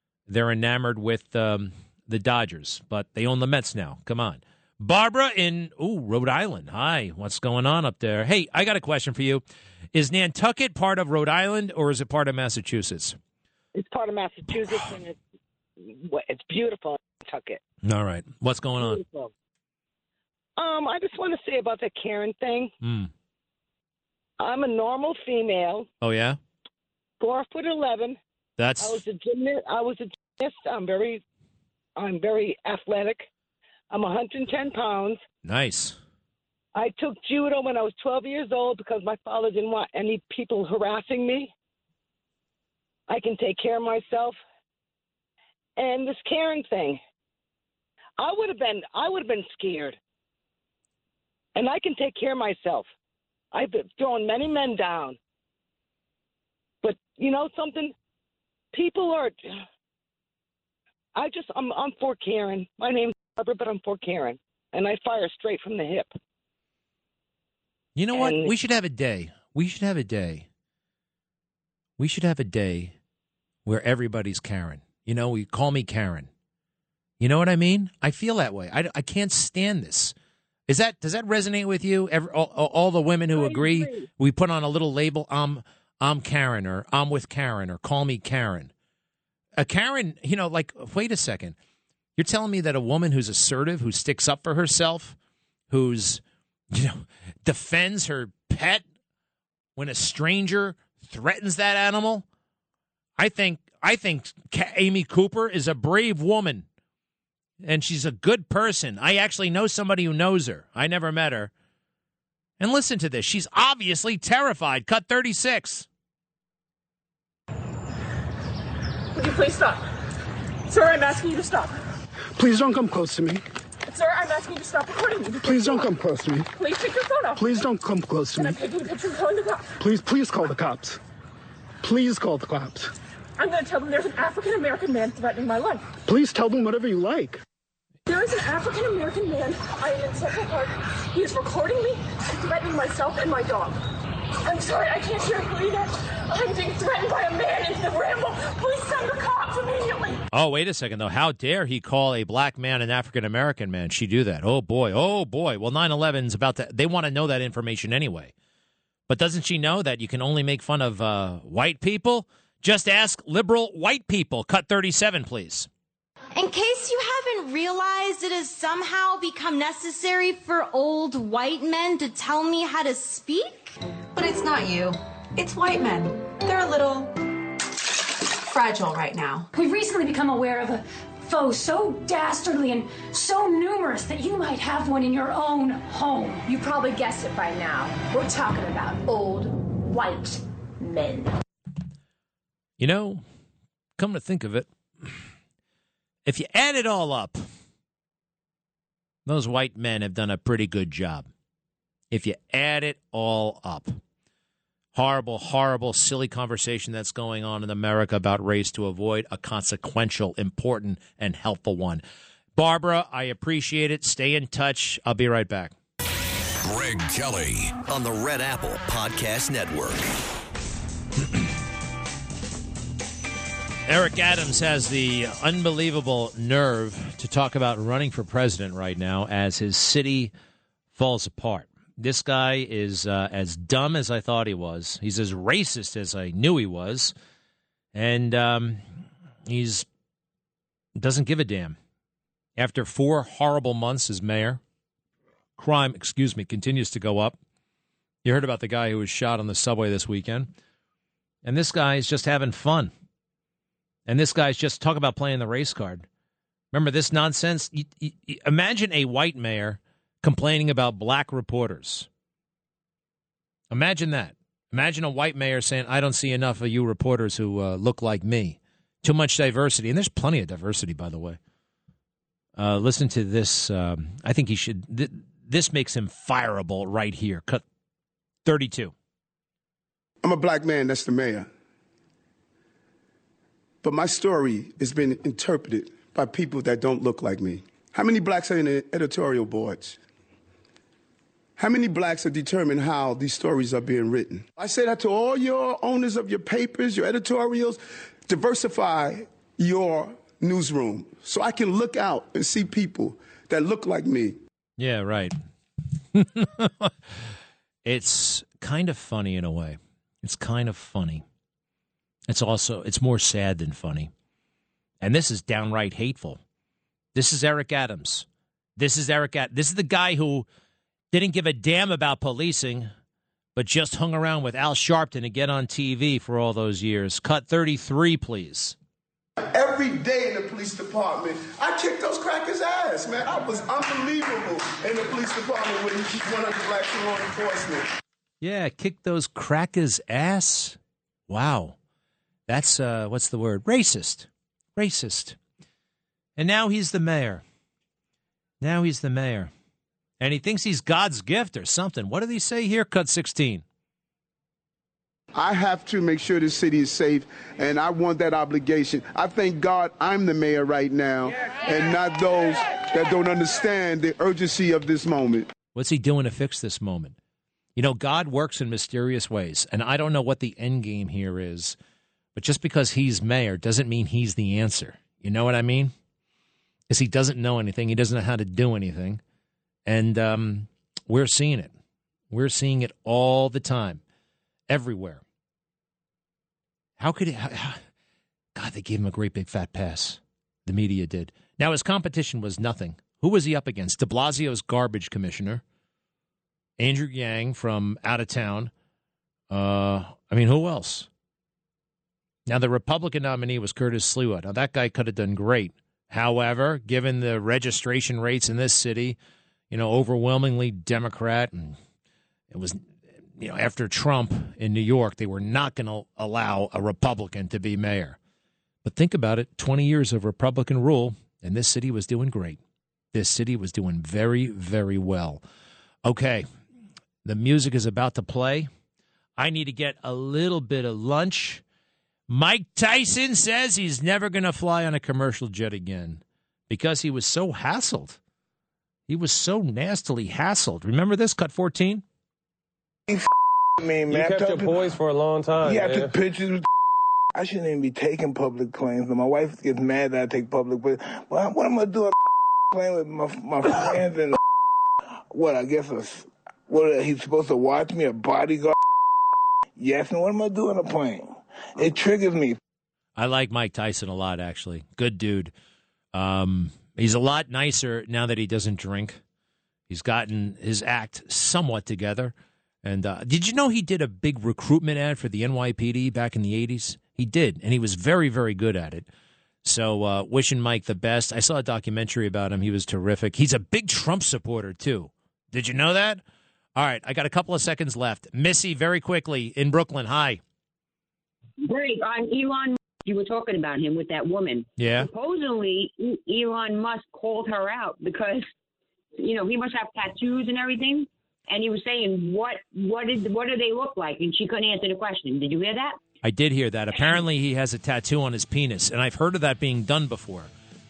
the Dodgers, but they own the Mets now. Come on. Barbara in Rhode Island. Hi, what's going on up there? Hey, I got a question for you. Is Nantucket part of Rhode Island or is it part of Massachusetts? It's part of Massachusetts, and it's beautiful in Nantucket. All right. What's going on? Beautiful. I just want to say about the Karen thing. I'm a normal female. Oh, yeah? 4'11". That's. I was a gymnast. I'm very athletic. I'm 110 pounds. Nice. I took judo when I was 12 years old because my father didn't want any people harassing me. I can take care of myself. And this Karen thing, I would have been scared. And I can take care of myself. I've thrown many men down. But you know something? People are. I'm for Karen. My name's Barbara, but I'm for Karen, and I fire straight from the hip. You know what? We should have a day. We should have a day where everybody's Karen. You know, we call me Karen. You know what I mean? I feel that way. I can't stand this. Does that resonate with you? All the women who agree, we put on a little label. I'm Karen, or I'm with Karen, or call me Karen. A Karen, you know, like, wait a second. You're telling me that a woman who's assertive, who sticks up for herself, who's, you know, defends her pet when a stranger threatens that animal? I think Amy Cooper is a brave woman, and she's a good person. I actually know somebody who knows her. I never met her. And listen to this. She's obviously terrified. Cut 36. Would you please stop? Sir, I'm asking you to stop. Please don't come close to me. Sir, I'm asking you to stop recording me. Please don't come close to me. Please take your phone off. Please don't come close to me. I'm taking a picture and calling the cops. Please call the cops. Please call the cops. I'm going to tell them there's an African-American man threatening my life. Please tell them whatever you like. There is an African-American man. I am in Central Park. He is recording me and threatening myself and my dog. I'm sorry, I can't hear you either. I'm being threatened by a man in the ramble. Please send the cops immediately. Oh, wait a second, though. How dare he call a black man an African-American man? She do that. Oh, boy. Oh, boy. Well, 9/11's about to. They want to know that information anyway. But doesn't she know that you can only make fun of white people? Just ask liberal white people. Cut 37, please. In case you haven't realized, it has somehow become necessary for old white men to tell me how to speak. But it's not you. It's white men. They're a little fragile right now. We've recently become aware of a foe so dastardly and so numerous that you might have one in your own home. You probably guessed it by now. We're talking about old white men. You know, come to think of it, if you add it all up, those white men have done a pretty good job. If you add it all up. Horrible, horrible, silly conversation that's going on in America about race to avoid a consequential, important, and helpful one. Barbara, I appreciate it. Stay in touch. I'll be right back. Greg Kelly on the Red Apple Podcast Network. Eric Adams has the unbelievable nerve to talk about running for president right now as his city falls apart. This guy is as dumb as I thought he was. He's as racist as I knew he was. And he's doesn't give a damn. After 4 horrible months as mayor, crime, continues to go up. You heard about the guy who was shot on the subway this weekend. And this guy is just having fun. And this guy's just talk about playing the race card. Remember this nonsense? Imagine a white mayor complaining about black reporters. Imagine that. Imagine a white mayor saying, I don't see enough of you reporters who look like me. Too much diversity. And there's plenty of diversity, by the way. Listen to this. I think he should. This makes him fireable right here. Cut 32. I'm a black man. That's the mayor. But my story has been interpreted by people that don't look like me. How many blacks are in the editorial boards? How many blacks are determining how these stories are being written? I say that to all your owners of your papers, your editorials, diversify your newsroom so I can look out and see people that look like me. Yeah, right. It's kind of funny in a way. It's kind of funny. It's more sad than funny. And this is downright hateful. This is Eric Adams. This is the guy who didn't give a damn about policing, but just hung around with Al Sharpton to get on TV for all those years. Cut 33, please. Every day in the police department, I kicked those crackers' ass, man. I was unbelievable in the police department with 100 blacks in law enforcement. Yeah, kick those crackers' ass. Wow. That's, what's the word? Racist. Racist. And now he's the mayor. And he thinks he's God's gift or something. What did he say here? Cut 16. I have to make sure the city is safe, and I want that obligation. I thank God I'm the mayor right now, and not those that don't understand the urgency of this moment. What's he doing to fix this moment? You know, God works in mysterious ways, and I don't know what the end game here is, but just because he's mayor doesn't mean he's the answer. You know what I mean? Because he doesn't know anything. He doesn't know how to do anything. And we're seeing it. We're seeing it all the time, everywhere. How could it? God, they gave him a great big fat pass. The media did. Now, his competition was nothing. Who was he up against? De Blasio's garbage commissioner, Andrew Yang from out of town. Who else? Now, the Republican nominee was Curtis Sliwa. Now, that guy could have done great. However, given the registration rates in this city, overwhelmingly Democrat, and it was, after Trump in New York, they were not going to allow a Republican to be mayor. But think about it, 20 years of Republican rule, and this city was doing great. This city was doing very, very well. Okay, the music is about to play. I need to get a little bit of lunch. Mike Tyson says he's never going to fly on a commercial jet again because he was so hassled. He was so nastily hassled. Remember this? Cut 14? Me, man. You kept your poise for a long time. Yeah, I took pictures with I shouldn't even be taking public planes. My wife gets mad that I take public planes. Well, what am I doing plane with my friends and what, I guess, he's supposed to watch me, a bodyguard? Yes, and what am I doing on a plane? It triggers me. I like Mike Tyson a lot, actually. Good dude. He's a lot nicer now that he doesn't drink. He's gotten his act somewhat together. And did you know he did a big recruitment ad for the NYPD back in the 80s? He did, and he was very, very good at it. So wishing Mike the best. I saw a documentary about him. He was terrific. He's a big Trump supporter, too. Did you know that? All right, I got a couple of seconds left. Missy, very quickly, in Brooklyn. Hi. Greg, on Elon, you were talking about him with that woman. Yeah. Supposedly, Elon Musk called her out because, he must have tattoos and everything. And he was saying, what do they look like? And she couldn't answer the question. Did you hear that? I did hear that. Apparently, he has a tattoo on his penis, and I've heard of that being done before.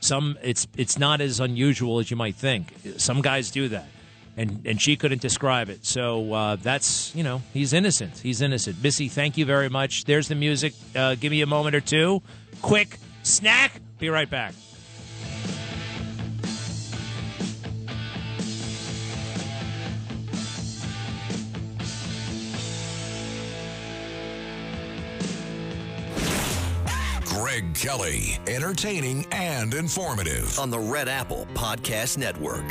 It's not as unusual as you might think. Some guys do that, and she couldn't describe it. So that's, he's innocent. He's innocent. Missy, thank you very much. There's the music. Give me a moment or two. Quick snack. Be right back. Greg Kelly, entertaining and informative on the Red Apple Podcast Network.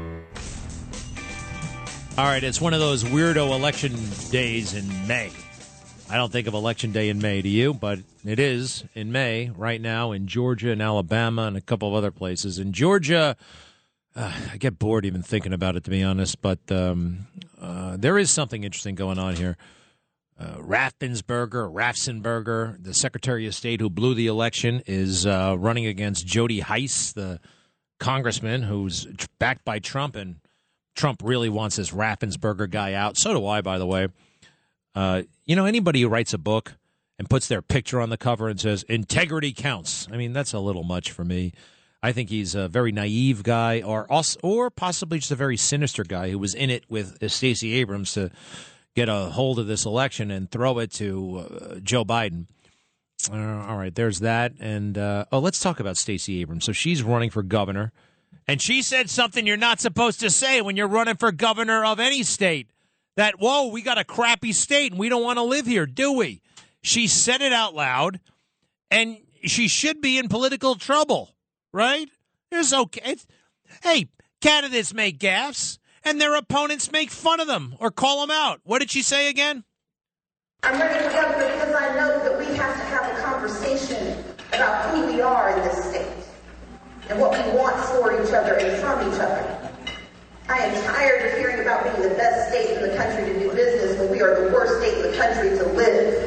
All right, it's one of those weirdo election days in May. I don't think of Election Day in May, do you? But it is in May right now in Georgia and Alabama and a couple of other places. In Georgia, I get bored even thinking about it, to be honest. But there is something interesting going on here. Raffensperger, the Secretary of State who blew the election, is running against Jody Heiss, the congressman who's backed by Trump, and Trump really wants this Raffensperger guy out. So do I, by the way. Anybody who writes a book and puts their picture on the cover and says, integrity counts. I mean, that's a little much for me. I think he's a very naive guy or possibly just a very sinister guy who was in it with Stacey Abrams to get a hold of this election and throw it to Joe Biden. All right, there's that. And, let's talk about Stacey Abrams. So she's running for governor. And she said something you're not supposed to say when you're running for governor of any state. That, whoa, we got a crappy state and we don't want to live here, do we? She said it out loud, and she should be in political trouble, right? It's okay. Hey, candidates make gaffes, and their opponents make fun of them or call them out. What did she say again? I'm running for governor because I know that we have to have a conversation about who we are in this state and what we want for each other and from each other. I am tired of hearing about being the best state in the country to do business when we are the worst state in the country to live.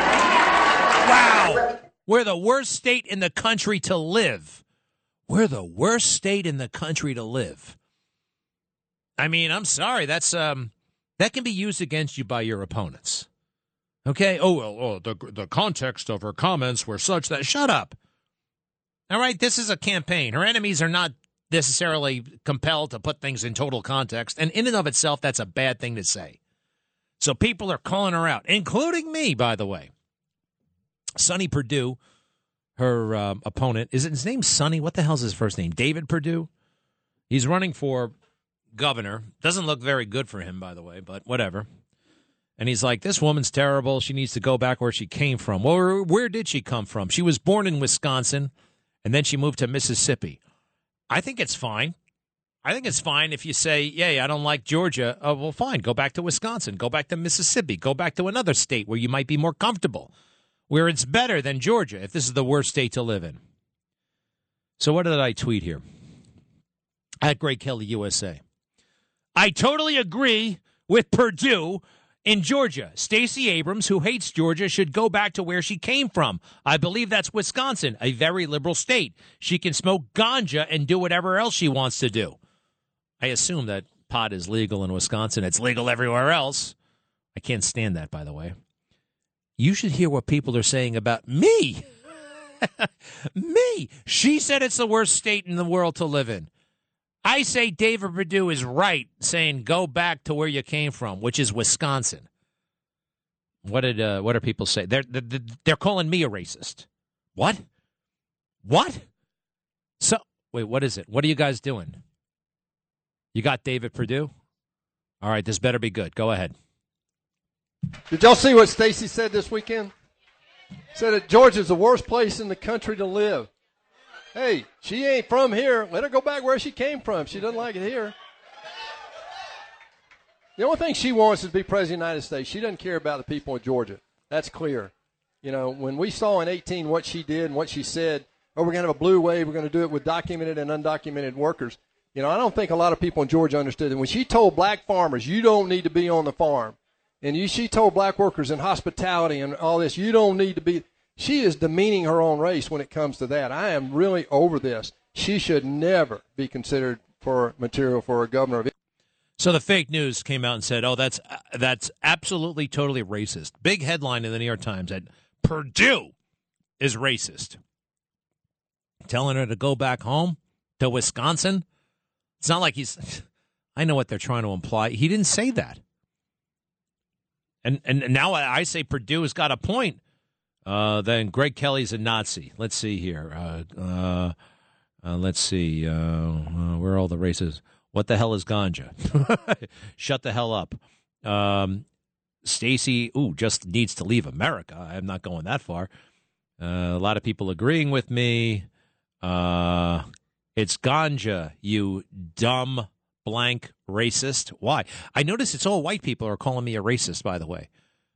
Wow. We're the worst state in the country to live. We're the worst state in the country to live. I mean, I'm sorry. That's that can be used against you by your opponents. Okay? The context of her comments were such that... Shut up. All right? This is a campaign. Her enemies are not necessarily compelled to put things in total context, and in and of itself, that's a bad thing to say. So people are calling her out, including me, by the way. Sonny Perdue, her opponent, is it his name Sonny? What the hell's his first name? David Perdue? He's running for governor. Doesn't look very good for him, by the way, but whatever. And he's like, this woman's terrible. She needs to go back where she came from. Well, where did she come from? She was born in Wisconsin, and then she moved to Mississippi. I think it's fine. I think it's fine if you say, yay, I don't like Georgia. Oh, well, fine. Go back to Wisconsin. Go back to Mississippi. Go back to another state where you might be more comfortable, where it's better than Georgia, if this is the worst state to live in. So what did I tweet here? At Greg Kelly USA. I totally agree with Perdue in Georgia. Stacey Abrams, who hates Georgia, should go back to where she came from. I believe that's Wisconsin, a very liberal state. She can smoke ganja and do whatever else she wants to do. I assume that pot is legal in Wisconsin. It's legal everywhere else. I can't stand that, by the way. You should hear what people are saying about me. Me. She said it's the worst state in the world to live in. I say David Perdue is right saying go back to where you came from, which is Wisconsin. What are people say? They're calling me a racist. What? So wait, what is it? What are you guys doing? You got David Perdue? All right, this better be good. Go ahead. Did y'all see what Stacey said this weekend? Said that Georgia's the worst place in the country to live. Hey, she ain't from here. Let her go back where she came from. She doesn't like it here. The only thing she wants is to be president of the United States. She doesn't care about the people of Georgia. That's clear. You know, when we saw in 2018 what she did and what she said, we're going to have a blue wave, we're going to do it with documented and undocumented workers. You know, I don't think a lot of people in Georgia understood that when she told black farmers, you don't need to be on the farm, and she told black workers in hospitality and all this, you don't need to be. She is demeaning her own race when it comes to that. I am really over this. She should never be considered for material for a governor of. So the fake news came out and said, oh, that's absolutely, totally racist. Big headline in the New York Times that Perdue is racist. Telling her to go back home to Wisconsin. It's not like he's – I know what they're trying to imply. He didn't say that. And now I say Perdue has got a point. Then Greg Kelly's a Nazi. Let's see here. Let's see. Where are all the races? What the hell is ganja? Shut the hell up. Stacey, just needs to leave America. I'm not going that far. A lot of people agreeing with me. It's ganja, you dumb blank racist. Why? I notice it's all white people are calling me a racist, by the way.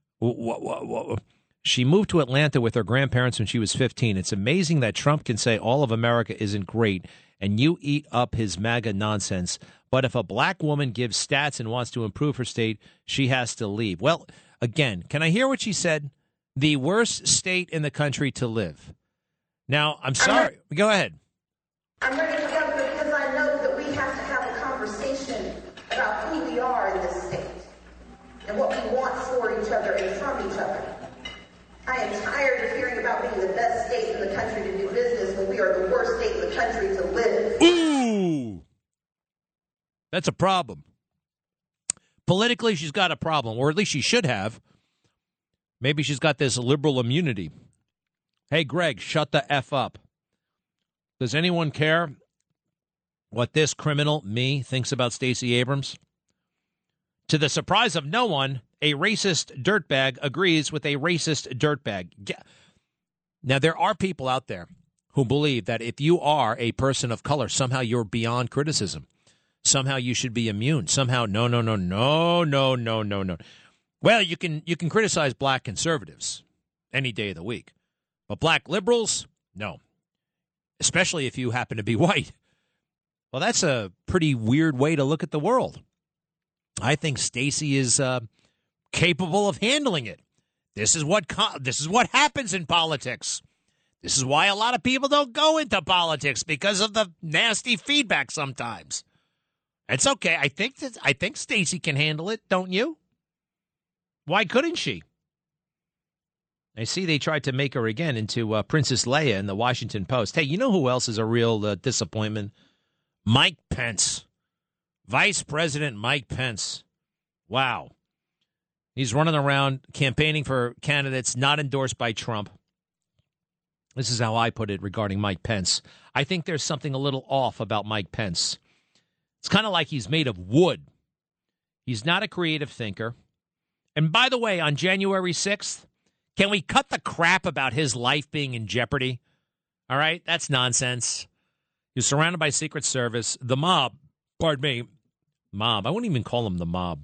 She moved to Atlanta with her grandparents when she was 15. It's amazing that Trump can say all of America isn't great and you eat up his MAGA nonsense. But if a black woman gives stats and wants to improve her state, she has to leave. Well, Again, can I hear what she said? The worst state in the country to live. Now, I'm sorry. Go ahead. I'm ready to go because I know that we have to have a conversation about who we are in this state and what we want for each other and from each other. I am tired of hearing about being the best state in the country to do business when we are the worst state in the country to live. Ooh! That's a problem. Politically, she's got a problem, or at least she should have. Maybe she's got this liberal immunity. Hey, Greg, shut the F up. Does anyone care what this criminal, me, thinks about Stacey Abrams? To the surprise of no one, a racist dirtbag agrees with a racist dirtbag. Now, there are people out there who believe that if you are a person of color, somehow you're beyond criticism. Somehow you should be immune. Somehow, no. Well, you can criticize black conservatives any day of the week. But black liberals, no. Especially if you happen to be white. Well, that's a pretty weird way to look at the world. I think Stacey is capable of handling it. This is what happens in politics. This is why a lot of people don't go into politics, because of the nasty feedback sometimes. It's okay. I think Stacey can handle it, don't you? Why couldn't she? I see they tried to make her again into Princess Leia in the Washington Post. Hey, you know who else is a real disappointment? Mike Pence. Vice President Mike Pence. Wow. He's running around campaigning for candidates not endorsed by Trump. This is how I put it regarding Mike Pence. I think there's something a little off about Mike Pence. It's kind of like he's made of wood. He's not a creative thinker. And by the way, on January 6th, can we cut the crap about his life being in jeopardy? All right? That's nonsense. He's surrounded by Secret Service. The mob, pardon me, mob. I wouldn't even call them the mob.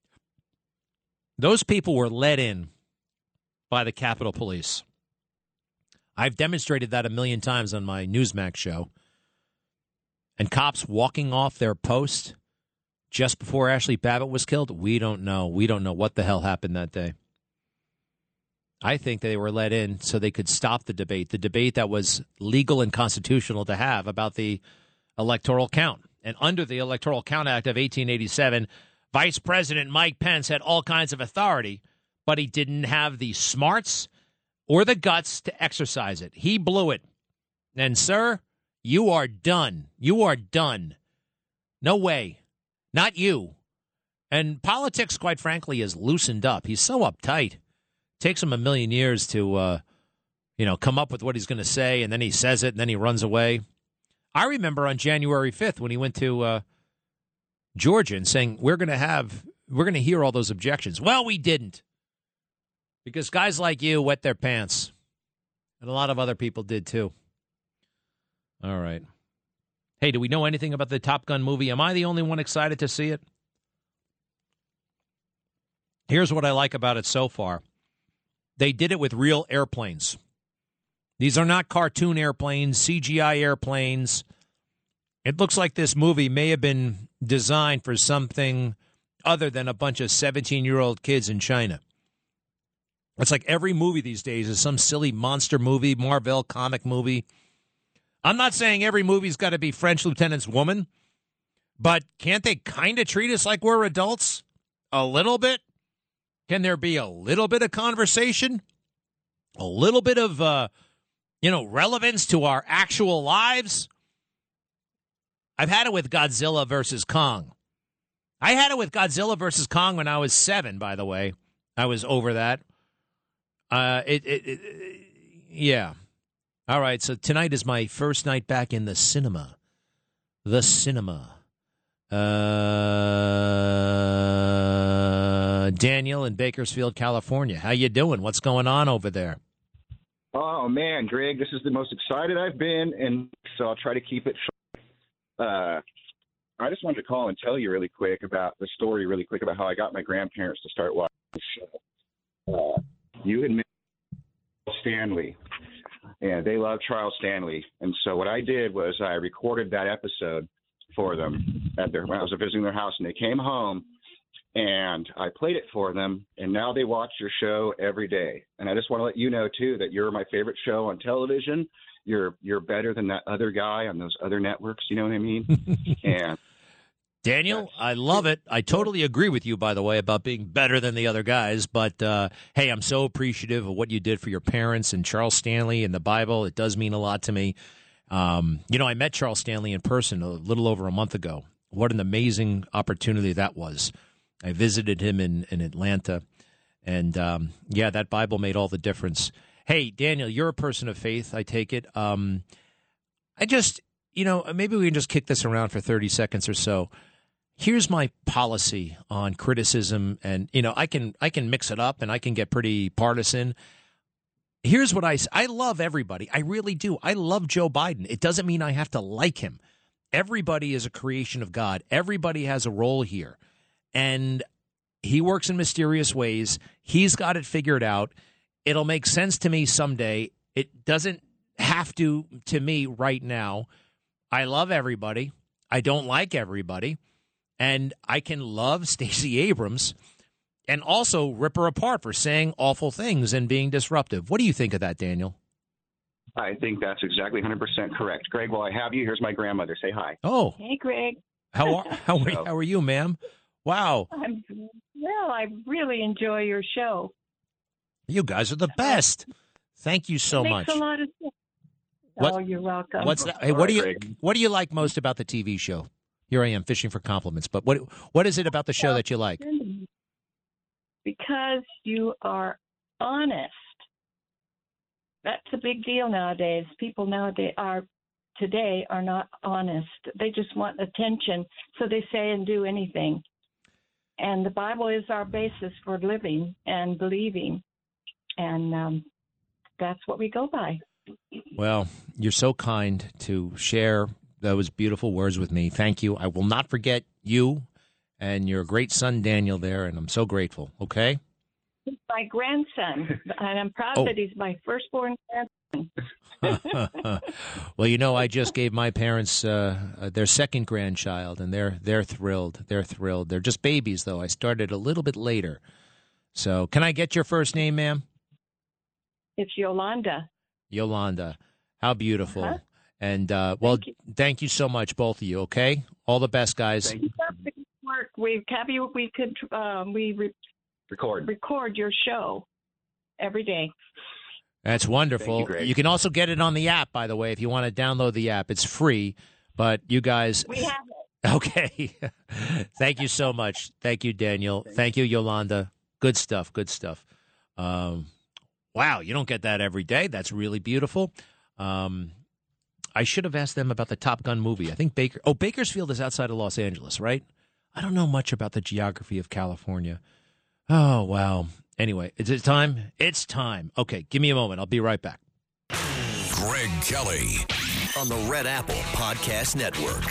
Those people were let in by the Capitol Police. I've demonstrated that a million times on my Newsmax show. And cops walking off their post just before Ashley Babbitt was killed, we don't know. We don't know what the hell happened that day. I think they were let in so they could stop the debate that was legal and constitutional to have about the Electoral Count. And under the Electoral Count Act of 1887, Vice President Mike Pence had all kinds of authority, but he didn't have the smarts or the guts to exercise it. He blew it. And, sir, you are done. You are done. No way. Not you. And politics, quite frankly, is loosened up. He's so uptight. Takes him a million years to, come up with what he's going to say, and then he says it, and then he runs away. I remember on January 5th when he went to Georgia and saying, we're going to hear all those objections. Well, we didn't. Because guys like you wet their pants. And a lot of other people did, too. All right. Hey, do we know anything about the Top Gun movie? Am I the only one excited to see it? Here's what I like about it so far. They did it with real airplanes. These are not cartoon airplanes, CGI airplanes. It looks like this movie may have been designed for something other than a bunch of 17-year-old kids in China. It's like every movie these days is some silly monster movie, Marvel comic movie. I'm not saying every movie's got to be French Lieutenant's Woman, but can't they kind of treat us like we're adults? A little bit? Can there be a little bit of conversation? A little bit of, relevance to our actual lives? I've had it with Godzilla versus Kong. I had it with Godzilla versus Kong when I was 7, by the way. I was over that. Yeah. All right, so tonight is my first night back in the cinema. The cinema. Daniel in Bakersfield, California. How you doing? What's going on over there? Oh, man, Greg, this is the most excited I've been, and so I'll try to keep it short. I just wanted to call and tell you really quick about the story about how I got my grandparents to start watching the show. You had mentioned Stanley. And they love Charles Stanley. And so what I did was I recorded that episode for them when I was visiting their house. And they came home, and I played it for them, and now they watch your show every day. And I just want to let you know, too, that you're my favorite show on television. You're better than that other guy on those other networks, you know what I mean? And Daniel, I love it. I totally agree with you, by the way, about being better than the other guys. But, hey, I'm so appreciative of what you did for your parents and Charles Stanley and the Bible. It does mean a lot to me. I met Charles Stanley in person a little over a month ago. What an amazing opportunity that was. I visited him in Atlanta. And, that Bible made all the difference. Hey, Daniel, you're a person of faith, I take it. Maybe we can just kick this around for 30 seconds or so. Here's my policy on criticism, and I can mix it up and I can get pretty partisan. Here's what I love everybody. I really do. I love Joe Biden. It doesn't mean I have to like him. Everybody is a creation of God. Everybody has a role here. And he works in mysterious ways. He's got it figured out. It'll make sense to me someday. It doesn't have to me right now. I love everybody. I don't like everybody. And I can love Stacey Abrams and also rip her apart for saying awful things and being disruptive. What do you think of that, Daniel? I think that's exactly 100% correct. Greg, while I have you, here's my grandmother. Say hi. Oh. Hey, Greg. How are you, ma'am? Wow. I really enjoy your show. You guys are the best. Thank you so much. Makes a lot of sense. Oh, you're welcome. What's that? Hey, what do you like most about the TV show? Here I am fishing for compliments, but what is it about the show that you like? Because you are honest. That's a big deal nowadays. People today are not honest. They just want attention, so they say and do anything. And the Bible is our basis for living and believing, and that's what we go by. Well, you're so kind to share those beautiful words with me. Thank you. I will not forget you and your great son, Daniel, there, and I'm so grateful, okay? He's my grandson, and I'm proud that he's my firstborn grandson. Well, I just gave my parents their second grandchild, and they're thrilled. They're thrilled. They're just babies, though. I started a little bit later. So can I get your first name, ma'am? It's Yolanda. Yolanda. How beautiful. Uh-huh. And, thank you so much, both of you, okay? All the best, guys. We could record your show every day. That's wonderful. You can also get it on the app, by the way, if you want to download the app. It's free, but you guys... We have it. Okay. Thank you so much. Thank you, Daniel. Thank you, Yolanda. Good stuff. Good stuff. Wow, you don't get that every day. That's really beautiful. I should have asked them about the Top Gun movie. I think Bakersfield is outside of Los Angeles, right? I don't know much about the geography of California. Oh, wow. Anyway, is it time? It's time. Okay, give me a moment. I'll be right back. Greg Kelly on the Red Apple Podcast Network.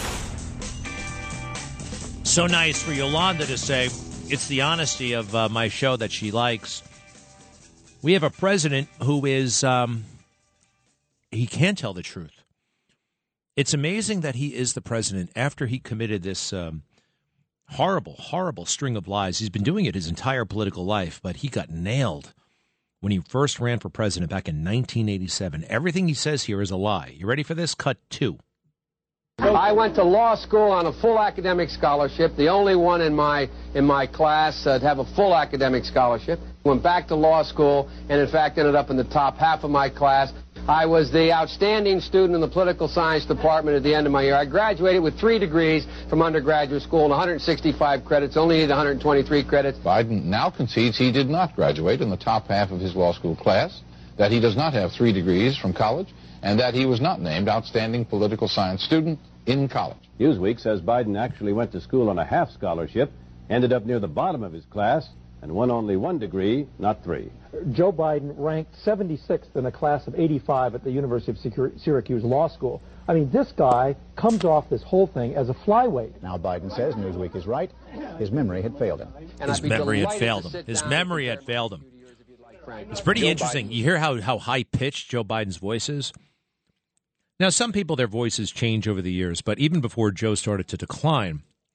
So nice for Yolanda to say it's the honesty of my show that she likes. We have a president who is, he can't tell the truth. It's amazing that he is the president after he committed this horrible string of lies. He's been doing it his entire political life, but he got nailed when he first ran for president back in 1987. Everything he says here is a lie. You ready for this? Cut 2. I went to law school on a full academic scholarship, the only one in my class to have a full academic scholarship. Went back to law school and, in fact, ended up in the top half of my class. I was the outstanding student in the political science department at the end of my year. I graduated with 3 degrees from undergraduate school and 165 credits, only needed 123 credits. Biden now concedes he did not graduate in the top half of his law school class, that he does not have 3 degrees from college, and that he was not named outstanding political science student in college. Newsweek says Biden actually went to school on a half scholarship, ended up near the bottom of his class, and won only 1 degree, not 3. Joe Biden ranked 76th in a class of 85 at the University of Syracuse Law School. I mean, this guy comes off this whole thing as a flyweight. Now Biden says Newsweek is right. His memory had failed him. His memory had failed him. His memory had failed him. It's pretty interesting. You hear how high-pitched Joe Biden's voice is? Now, some people, their voices change over the years, but even before Joe started to decline,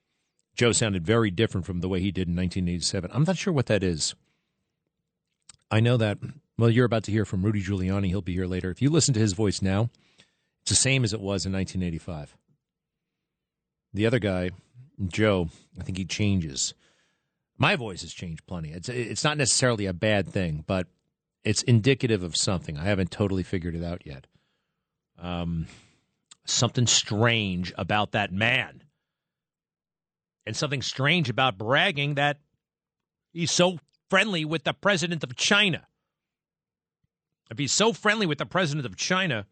Joe sounded very different from the way he did in 1987. I'm not sure what that is. I know that, well, you're about to hear from Rudy Giuliani. He'll be here later. If you listen to his voice now, it's the same as it was in 1985. The other guy, Joe, I think he changes. My voice has changed plenty. It's not necessarily a bad thing, but it's indicative of something. I haven't totally figured it out yet. Something strange about that man. And something strange about bragging that he's so friendly with the president of China. If he's so friendly with the president of China,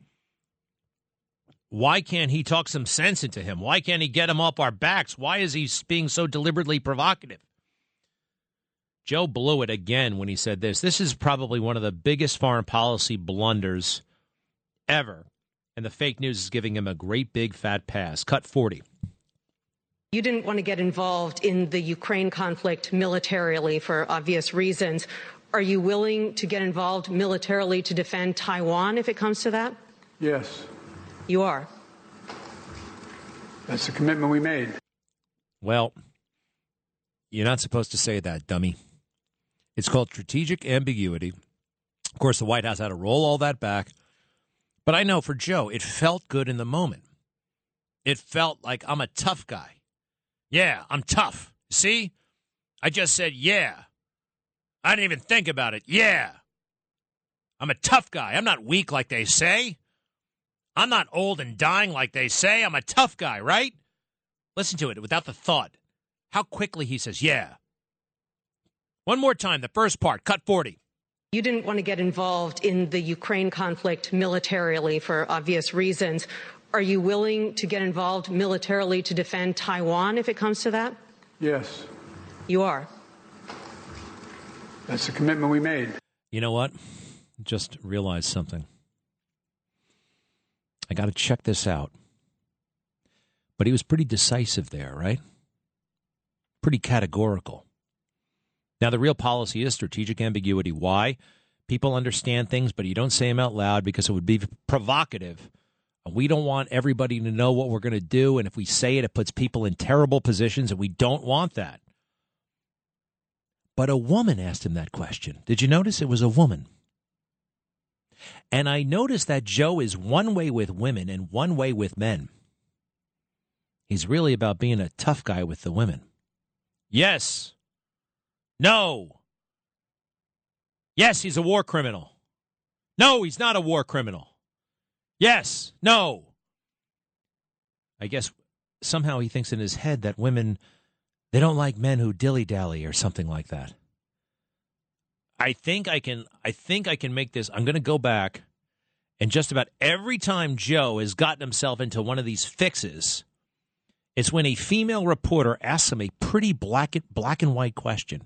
why can't he talk some sense into him? Why can't he get him off our backs? Why is he being so deliberately provocative? Joe blew it again when he said this. This is probably one of the biggest foreign policy blunders ever. And the fake news is giving him a great big fat pass. Cut 40. You didn't want to get involved in the Ukraine conflict militarily for obvious reasons. Are you willing to get involved militarily to defend Taiwan if it comes to that? Yes. You are? That's the commitment we made. Well, you're not supposed to say that, dummy. It's called strategic ambiguity. Of course, the White House had to roll all that back. But I know for Joe, it felt good in the moment. It felt like I'm a tough guy. Yeah, I'm tough. See? I just said, yeah. I didn't even think about it. Yeah. I'm a tough guy. I'm not weak like they say. I'm not old and dying like they say. I'm a tough guy, right? Listen to it without the thought. How quickly he says, yeah. One more time, the first part, cut 40. You didn't want to get involved in the Ukraine conflict militarily for obvious reasons. Are you willing to get involved militarily to defend Taiwan if it comes to that? Yes. You are? That's the commitment we made. You know what? Just realized something. I got to check this out. But he was pretty decisive there, right? Pretty categorical. Now, the real policy is strategic ambiguity. Why? People understand things, but you don't say them out loud because it would be provocative. We don't want everybody to know what we're going to do, and if we say it, it puts people in terrible positions, and we don't want that. But a woman asked him that question. Did you notice it was a woman? And I noticed that Joe is one way with women and one way with men. He's really about being a tough guy with the women. Yes. No. Yes, he's a war criminal. No, he's not a war criminal. Yes. No. I guess somehow he thinks in his head that women, they don't like men who dilly-dally or something like that. I think I can make this. I'm going to go back, and just about every time Joe has gotten himself into one of these fixes, it's when a female reporter asks him a pretty black and white question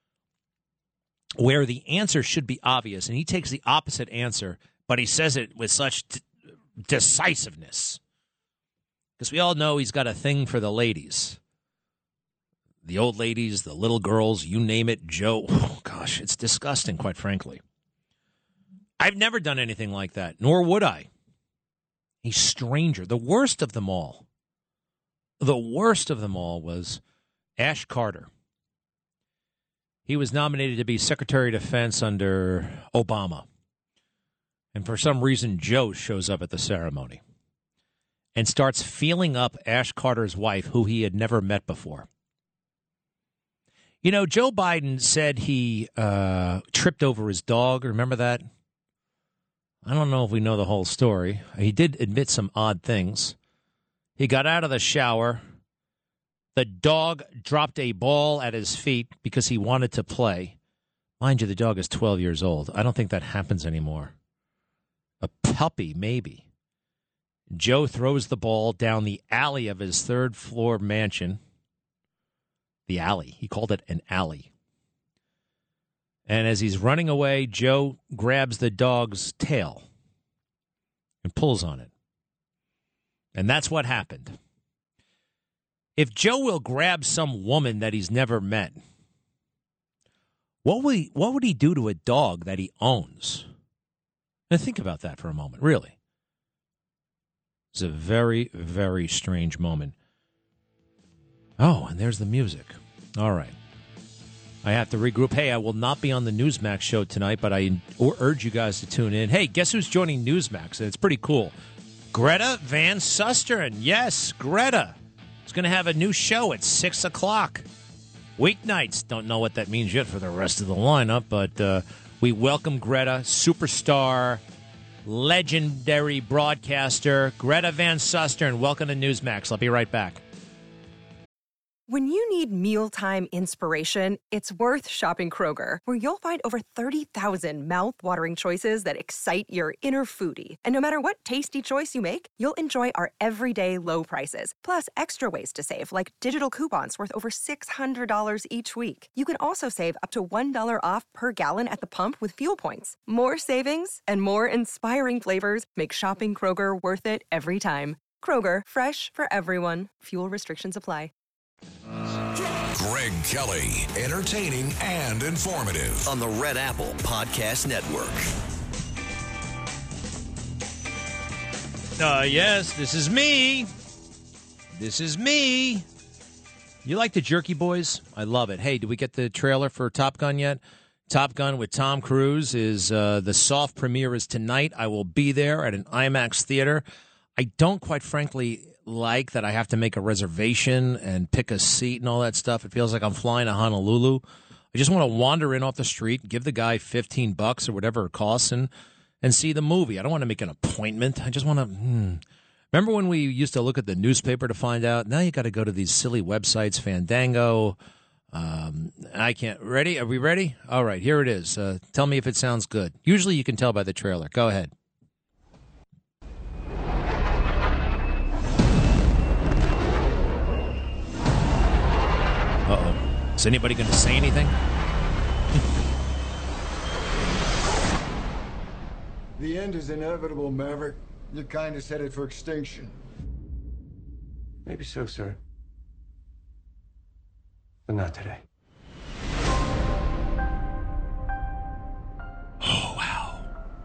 where the answer should be obvious, and he takes the opposite answer, but he says it with such decisiveness. Because we all know he's got a thing for the ladies. The old ladies, the little girls, you name it, Joe. Oh, gosh, it's disgusting, quite frankly. I've never done anything like that, nor would I. A stranger, the worst of them all. The worst of them all was Ash Carter. He was nominated to be Secretary of Defense under Obama. And for some reason, Joe shows up at the ceremony and starts feeling up Ash Carter's wife, who he had never met before. You know, Joe Biden said he tripped over his dog. Remember that? I don't know if we know the whole story. He did admit some odd things. He got out of the shower. The dog dropped a ball at his feet because he wanted to play. Mind you, the dog is 12 years old. I don't think that happens anymore. A puppy, maybe. Joe throws the ball down the alley of his third-floor mansion. The alley. He called it an alley. And as he's running away, Joe grabs the dog's tail and pulls on it. And that's what happened. If Joe will grab some woman that he's never met, what would he do to a dog that he owns? Now think about that for a moment, really. It's a very, very strange moment. Oh, and there's the music. All right. I have to regroup. Hey, I will not be on the Newsmax show tonight, but I urge you guys to tune in. Hey, guess who's joining Newsmax? It's pretty cool. Greta Van Susteren. Yes, Greta. Is going to have a new show at 6 o'clock. Weeknights. Don't know what that means yet for the rest of the lineup, but we welcome Greta, superstar, legendary broadcaster, Greta Van Susteren. Welcome to Newsmax. I'll be right back. When you need mealtime inspiration, it's worth shopping Kroger, where you'll find over 30,000 mouth-watering choices that excite your inner foodie. And no matter what tasty choice you make, you'll enjoy our everyday low prices, plus extra ways to save, like digital coupons worth over $600 each week. You can also save up to $1 off per gallon at the pump with fuel points. More savings and more inspiring flavors make shopping Kroger worth it every time. Kroger, fresh for everyone. Fuel restrictions apply. Greg Kelly, entertaining and informative on the Red Apple Podcast Network. Yes, this is me. This is me. You like the Jerky Boys? I love it. Hey, did we get the trailer for Top Gun yet? Top Gun with Tom Cruise is the soft premiere is tonight. I will be there at an IMAX theater. I don't, quite frankly, like that I have to make a reservation and pick a seat and all that stuff. It feels like I'm flying to Honolulu. I just want to wander in off the street, give the guy $15 or whatever it costs, and see the movie. I don't want to make an appointment. I just want to. Remember when we used to look at the newspaper to find out? Now you got to go to these silly websites, Fandango. I can't. Ready? Are we ready? All right, here it is. Tell me if it sounds good. Usually you can tell by the trailer. Go ahead. Uh-oh. Is anybody going to say anything? The end is inevitable, Maverick. Your kind is headed for extinction. Maybe so, sir. But not today. Oh, wow.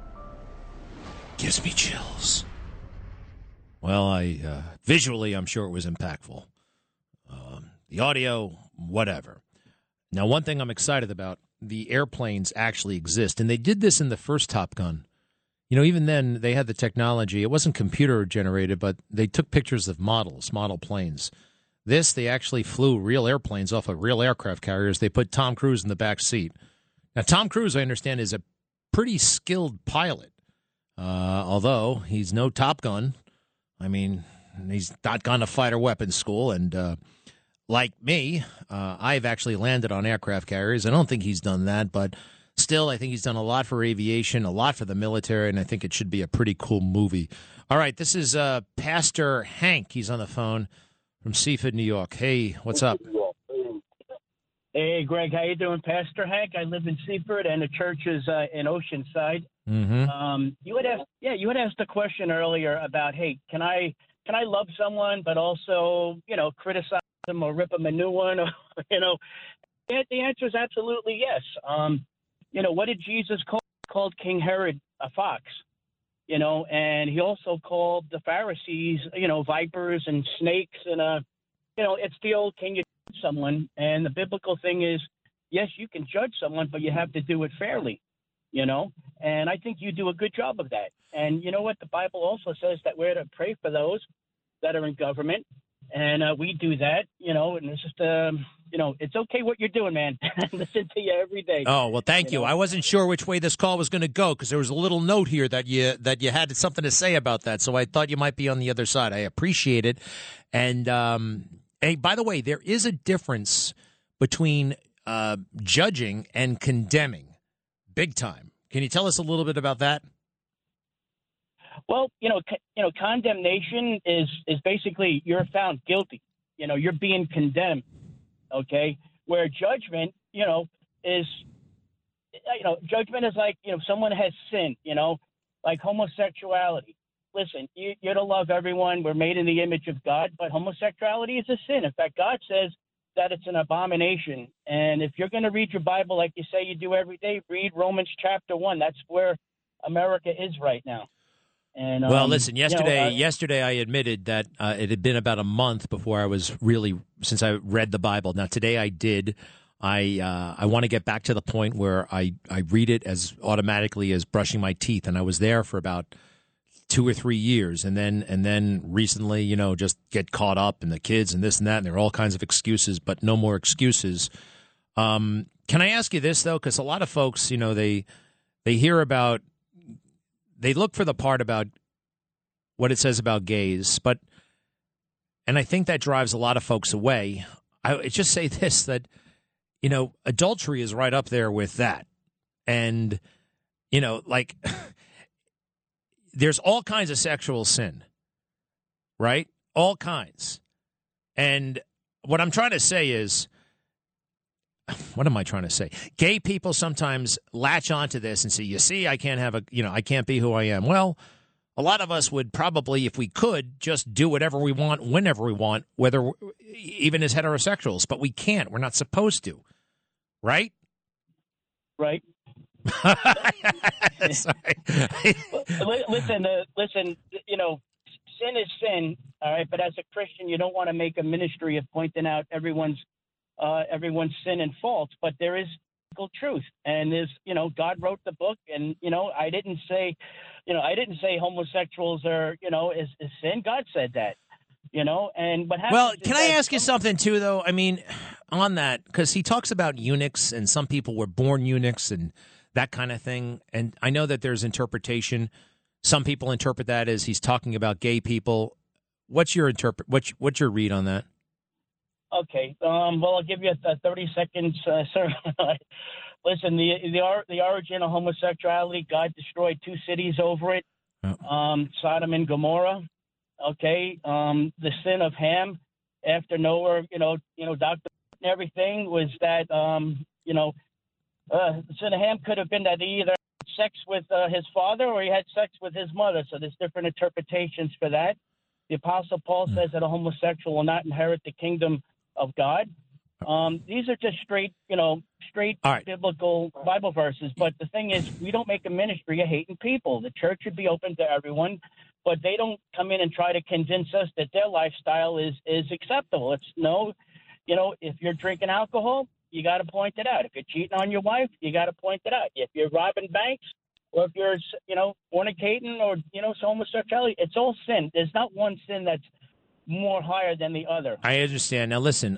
Gives me chills. Well, visually, I'm sure it was impactful. The audio, whatever. Now, one thing I'm excited about, the airplanes actually exist. And they did this in the first Top Gun. You know, even then, they had the technology. It wasn't computer generated, but they took pictures of model planes. This, they actually flew real airplanes off of real aircraft carriers. They put Tom Cruise in the back seat. Now, Tom Cruise, I understand, is a pretty skilled pilot. Although he's no Top Gun. I mean, he's not gone to fighter weapons school, and like me, I've actually landed on aircraft carriers. I don't think he's done that, but still, I think he's done a lot for aviation, a lot for the military, and I think it should be a pretty cool movie. All right, this is Pastor Hank. He's on the phone from Seaford, New York. Hey, what's up? Hey, Greg, how you doing? Pastor Hank. I live in Seaford, and the church is in Oceanside. Mm-hmm. You had asked a question earlier about, hey, can I love someone, but also, criticize them or rip them a new one? Or, the answer is absolutely yes. What did Jesus call? He called King Herod a fox, and he also called the Pharisees, vipers and snakes. And, it's the old, can you judge someone? And the biblical thing is, yes, you can judge someone, but you have to do it fairly, and I think you do a good job of that. And you know what? The Bible also says that we're to pray for those that are in government. And we do that, and it's just, it's okay what you're doing, man. Listen to you every day. Oh, well, thank you. I wasn't sure which way this call was going to go because there was a little note here that you had something to say about that. So I thought you might be on the other side. I appreciate it. And, hey, by the way, there is a difference between judging and condemning, big time. Can you tell us a little bit about that? Well, condemnation is basically you're found guilty. You're being condemned. Okay, where judgment, is, judgment is like, someone has sinned. Like homosexuality. Listen, you're to love everyone. We're made in the image of God, but homosexuality is a sin. In fact, God says that it's an abomination. And if you're going to read your Bible like you say you do every day, read Romans chapter 1. That's where America is right now. And well, listen, yesterday, you know, yesterday I admitted that it had been about a month before I was really, since I read the Bible. Now, today I did. I want to get back to the point where I read it as automatically as brushing my teeth, and I was there for about 2 or 3 years, and then recently, you know, just get caught up in the kids and this and that, and there are all kinds of excuses, but no more excuses. Can I ask you this though? Because a lot of folks, you know, they hear about, they look for the part about what it says about gays, and I think that drives a lot of folks away. I just say this, that, you know, adultery is right up there with that. And, you know, like, there's all kinds of sexual sin, right? All kinds. And what I'm trying to say is, what am I trying to say? Gay people sometimes latch onto this and say, you see, I can't be who I am. Well, a lot of us would probably, if we could, just do whatever we want, whenever we want, even as heterosexuals, but we can't. We're not supposed to. Right? Right. Sorry. Listen, you know, sin is sin, all right? But as a Christian, you don't want to make a ministry of pointing out everyone's sin and faults, but there is truth. And there's, you know, God wrote the book, and, you know, I didn't say homosexuals are, you know, is sin. God said that. You know, and what happens? Well, can I ask you something too, though? I mean, on that, because he talks about eunuchs, and some people were born eunuchs and that kind of thing. And I know that there's interpretation. Some people interpret that as he's talking about gay people. What's your read on that? Okay. Well, I'll give you a 30 seconds, sir. Listen, the origin of homosexuality, God destroyed 2 cities over it, Sodom and Gomorrah. Okay, the sin of Ham after Noah, you know, Dr. and everything was that, the sin of Ham could have been that he either had sex with his father or he had sex with his mother. So there's different interpretations for that. The Apostle Paul says that a homosexual will not inherit the kingdom of God. These are just straight right. Biblical Bible verses. But the thing is, we don't make a ministry of hating people. The church should be open to everyone, but they don't come in and try to convince us that their lifestyle is acceptable. It's no, you know, if you're drinking alcohol, you got to point it out. If you're cheating on your wife, you got to point it out. If you're robbing banks, or if you're, you know, fornicating, or, you know, homosexuality, it's all sin. There's not one sin that's more higher than the other. I understand. Now, listen,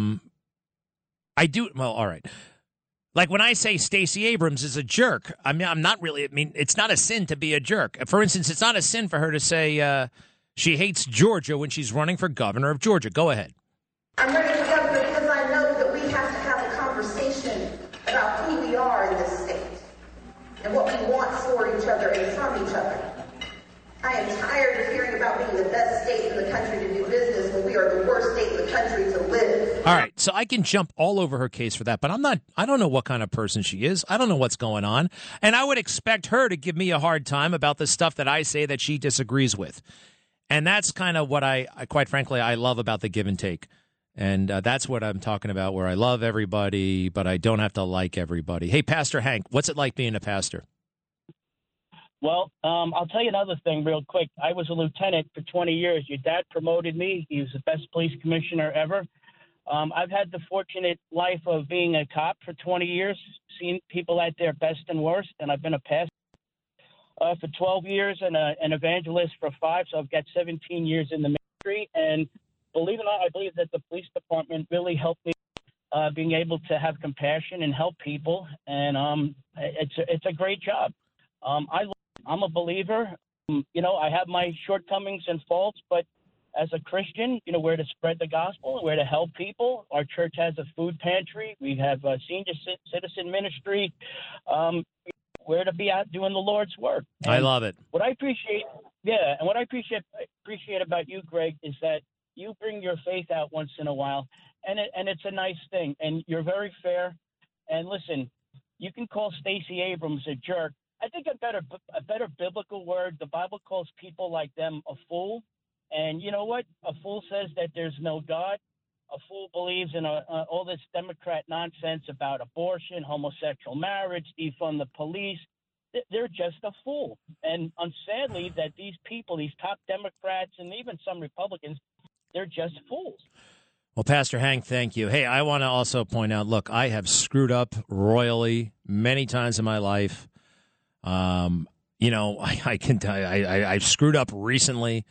I do. Well, all right. Like when I say Stacey Abrams is a jerk, I'm not really. I mean, it's not a sin to be a jerk. For instance, it's not a sin for her to say she hates Georgia when she's running for governor of Georgia. Go ahead. I'm running for governor because I know that we have to have a conversation about who we are in this state and what we want for each other and from each other. I am tired of hearing about being the best state in the country to do business when we are the worst state in the country to live. All right, so I can jump all over her case for that, but I don't know what kind of person she is. I don't know what's going on. And I would expect her to give me a hard time about the stuff that I say that she disagrees with. And that's kind of what I quite frankly, I love about the give and take. And that's what I'm talking about, where I love everybody, but I don't have to like everybody. Hey, Pastor Hank, what's it like being a pastor? Well, I'll tell you another thing real quick. I was a lieutenant for 20 years. Your dad promoted me. He was the best police commissioner ever. I've had the fortunate life of being a cop for 20 years, seeing people at their best and worst, and I've been a pastor for 12 years and an evangelist for 5, so I've got 17 years in the ministry. And believe it or not, I believe that the police department really helped me being able to have compassion and help people, and it's a great job. I'm a believer. You know, I have my shortcomings and faults, but as a Christian, you know, we're to spread the gospel and we're to help people. Our church has a food pantry. We have a senior citizen ministry. We're to be out doing the Lord's work. And I love it. What I appreciate about you, Greg, is that you bring your faith out once in a while, and it's a nice thing. And you're very fair. And listen, you can call Stacey Abrams a jerk. I think a better biblical word, the Bible calls people like them a fool. And you know what? A fool says that there's no God. A fool believes in all this Democrat nonsense about abortion, homosexual marriage, defund the police. they're just a fool. And sadly, that these people, these top Democrats and even some Republicans, they're just fools. Well, Pastor Hank, thank you. Hey, I want to also point out, look, I have screwed up royally many times in my life. I've screwed up recently.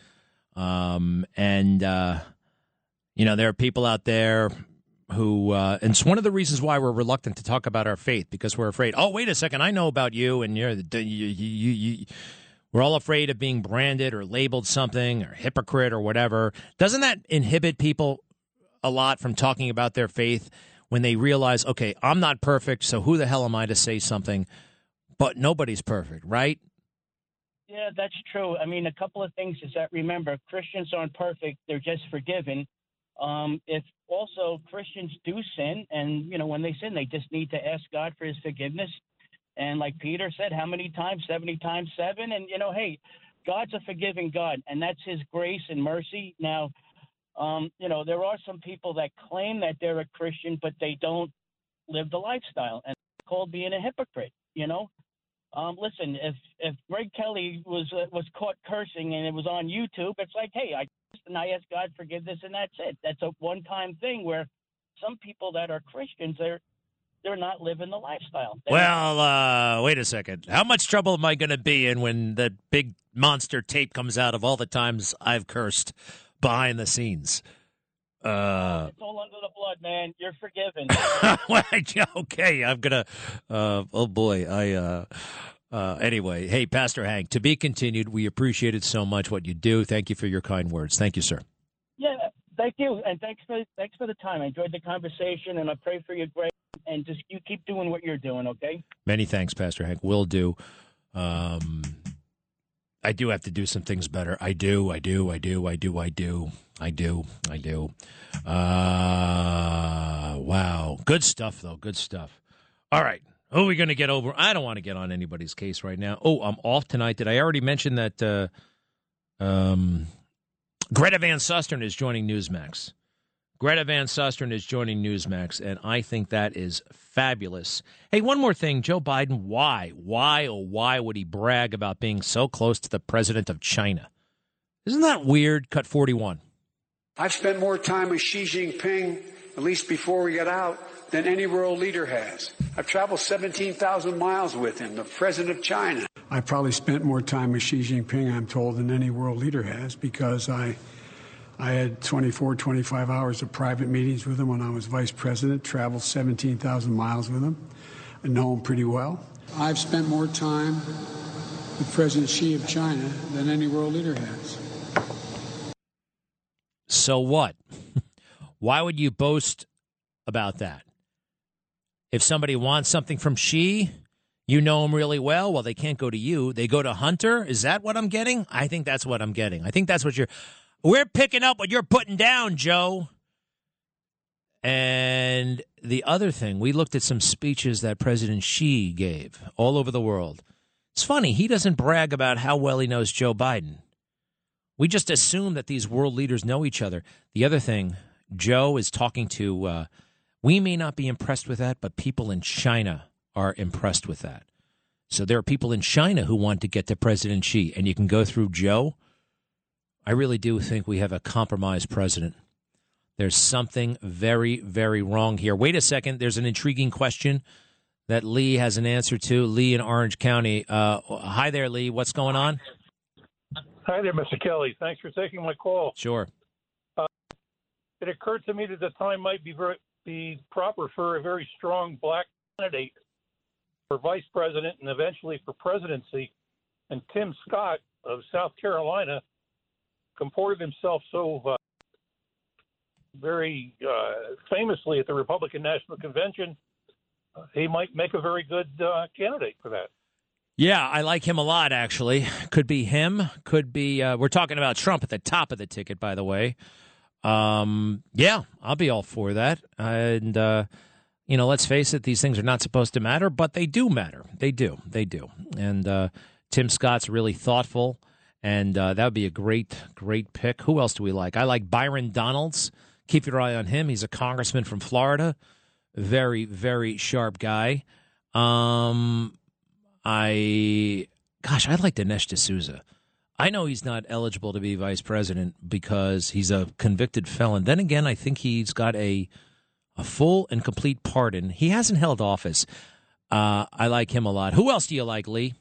There are people out there who, and it's one of the reasons why we're reluctant to talk about our faith, because we're afraid, oh, wait a second, I know about you, and we're all afraid of being branded or labeled something or hypocrite or whatever. Doesn't that inhibit people a lot from talking about their faith when they realize, okay, I'm not perfect, so who the hell am I to say something? But nobody's perfect, right? Yeah, that's true. I mean, a couple of things is that, remember, Christians aren't perfect. They're just forgiven. If also Christians do sin, and, when they sin, they just need to ask God for his forgiveness. And like Peter said, how many times? 70 times 7. And, hey, God's a forgiving God, and that's his grace and mercy. Now, there are some people that claim that they're a Christian, but they don't live the lifestyle, and it's called being a hypocrite, Listen, if Greg Kelly was caught cursing and it was on YouTube, it's like, hey, I ask God forgiveness, and that's it. That's a one-time thing, where some people that are Christians, they're not living the lifestyle. Well, wait a second. How much trouble am I going to be in when the big monster tape comes out of all the times I've cursed behind the scenes? It's all under the blood, man. You're forgiven. Okay, I'm going to oh, boy. Anyway, hey, Pastor Hank, to be continued. We appreciate it so much, what you do. Thank you for your kind words. Thank you, sir. Yeah, thank you, and thanks for the time. I enjoyed the conversation, and I pray for you, Greg, and just you keep doing what you're doing, okay? Many thanks, Pastor Hank. Will do. I do have to do some things better. I do. Wow. Good stuff, though. Good stuff. All right. Who are we going to get over? I don't want to get on anybody's case right now. Oh, I'm off tonight. Did I already mention that Greta Van Susteren is joining Newsmax? Greta Van Susteren is joining Newsmax, and I think that is fabulous. Hey, one more thing. Joe Biden, why would he brag about being so close to the president of China? Isn't that weird? Cut 41. I've spent more time with Xi Jinping, at least before we got out, than any world leader has. I've traveled 17,000 miles with him, the president of China. I probably spent more time with Xi Jinping, I'm told, than any world leader has, because I had 24, 25 hours of private meetings with him when I was vice president, traveled 17,000 miles with him. I know him pretty well. I've spent more time with President Xi of China than any world leader has. So what? Why would you boast about that? If somebody wants something from Xi, you know him really well. Well, they can't go to you. They go to Hunter. Is that what I'm getting? I think that's what I'm getting. I think that's what we're picking up what you're putting down, Joe. And the other thing, we looked at some speeches that President Xi gave all over the world. It's funny. He doesn't brag about how well he knows Joe Biden. We just assume that these world leaders know each other. The other thing, Joe is talking to, we may not be impressed with that, but people in China are impressed with that. So there are people in China who want to get to President Xi, and you can go through Joe. I really do think we have a compromised president. There's something very, very wrong here. Wait a second. There's an intriguing question that Lee has an answer to. Lee in Orange County. Hi there, Lee. What's going on? Hi there, Mr. Kelly. Thanks for taking my call. Sure. It occurred to me that the time might be proper for a very strong black candidate for vice president and eventually for presidency. And Tim Scott of South Carolina comported himself so very famously at the Republican National Convention. He might make a very good candidate for that. Yeah, I like him a lot, actually. Could be him. Could be, we're talking about Trump at the top of the ticket, by the way. Yeah, I'll be all for that. And, let's face it, these things are not supposed to matter, but they do matter. They do. And Tim Scott's really thoughtful, and that would be a great, great pick. Who else do we like? I like Byron Donalds. Keep your eye on him. He's a congressman from Florida. Very, very sharp guy. I like Dinesh D'Souza. I know he's not eligible to be vice president because he's a convicted felon. Then again, I think he's got a full and complete pardon. He hasn't held office. I like him a lot. Who else do you like, Lee?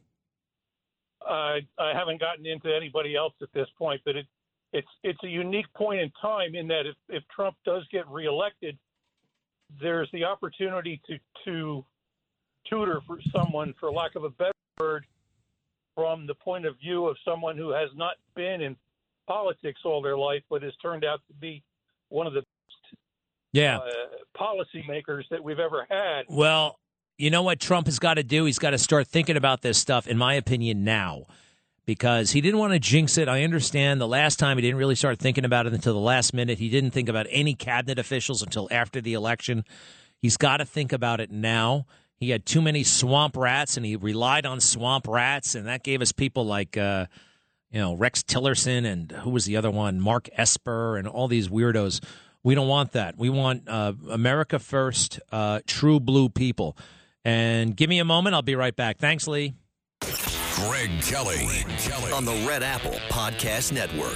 I haven't gotten into anybody else at this point, but it's a unique point in time in that if Trump does get reelected, there's the opportunity to tutor for someone, for lack of a better word, from the point of view of someone who has not been in politics all their life, but has turned out to be one of the best policymakers that we've ever had. Well, you know what Trump has got to do? He's got to start thinking about this stuff, in my opinion, now. Because he didn't want to jinx it. I understand the last time he didn't really start thinking about it until the last minute. He didn't think about any cabinet officials until after the election. He's got to think about it now. He had too many swamp rats, and he relied on swamp rats, and that gave us people like, Rex Tillerson, and who was the other one? Mark Esper, and all these weirdos. We don't want that. We want America first, true blue people. And give me a moment. I'll be right back. Thanks, Lee. Greg Kelly on the Red Apple Podcast Network.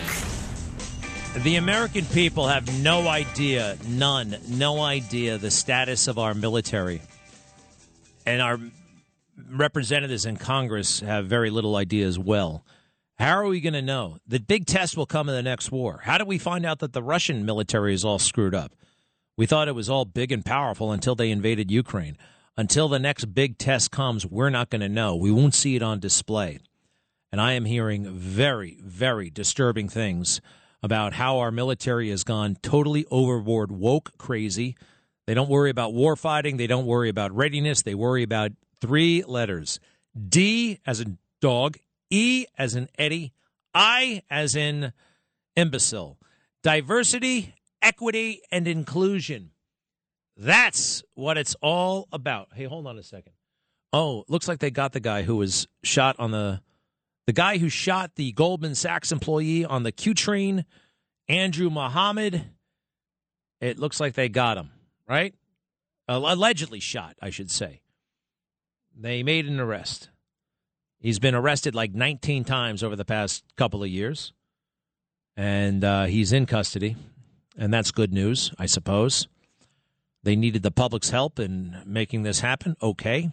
The American people have no idea, no idea the status of our military. And our representatives in Congress have very little idea as well. How are we going to know? The big test will come in the next war. How do we find out that the Russian military is all screwed up? We thought it was all big and powerful until they invaded Ukraine. Until the next big test comes, we're not going to know. We won't see it on display. And I am hearing very, very disturbing things about how our military has gone totally overboard, woke crazy. They don't worry about war fighting. They don't worry about readiness. They worry about 3 letters. D as in dog, E as in Eddie, I as in imbecile. Diversity, equity, and inclusion. That's what it's all about. Hey, hold on a second. Oh, looks like they got the guy who was shot on the guy who shot the Goldman Sachs employee on the Q train, Andrew Muhammad. It looks like they got him, right? Allegedly shot, I should say. They made an arrest. He's been arrested like 19 times over the past couple of years, and he's in custody, and that's good news, I suppose. They needed the public's help in making this happen. Okay.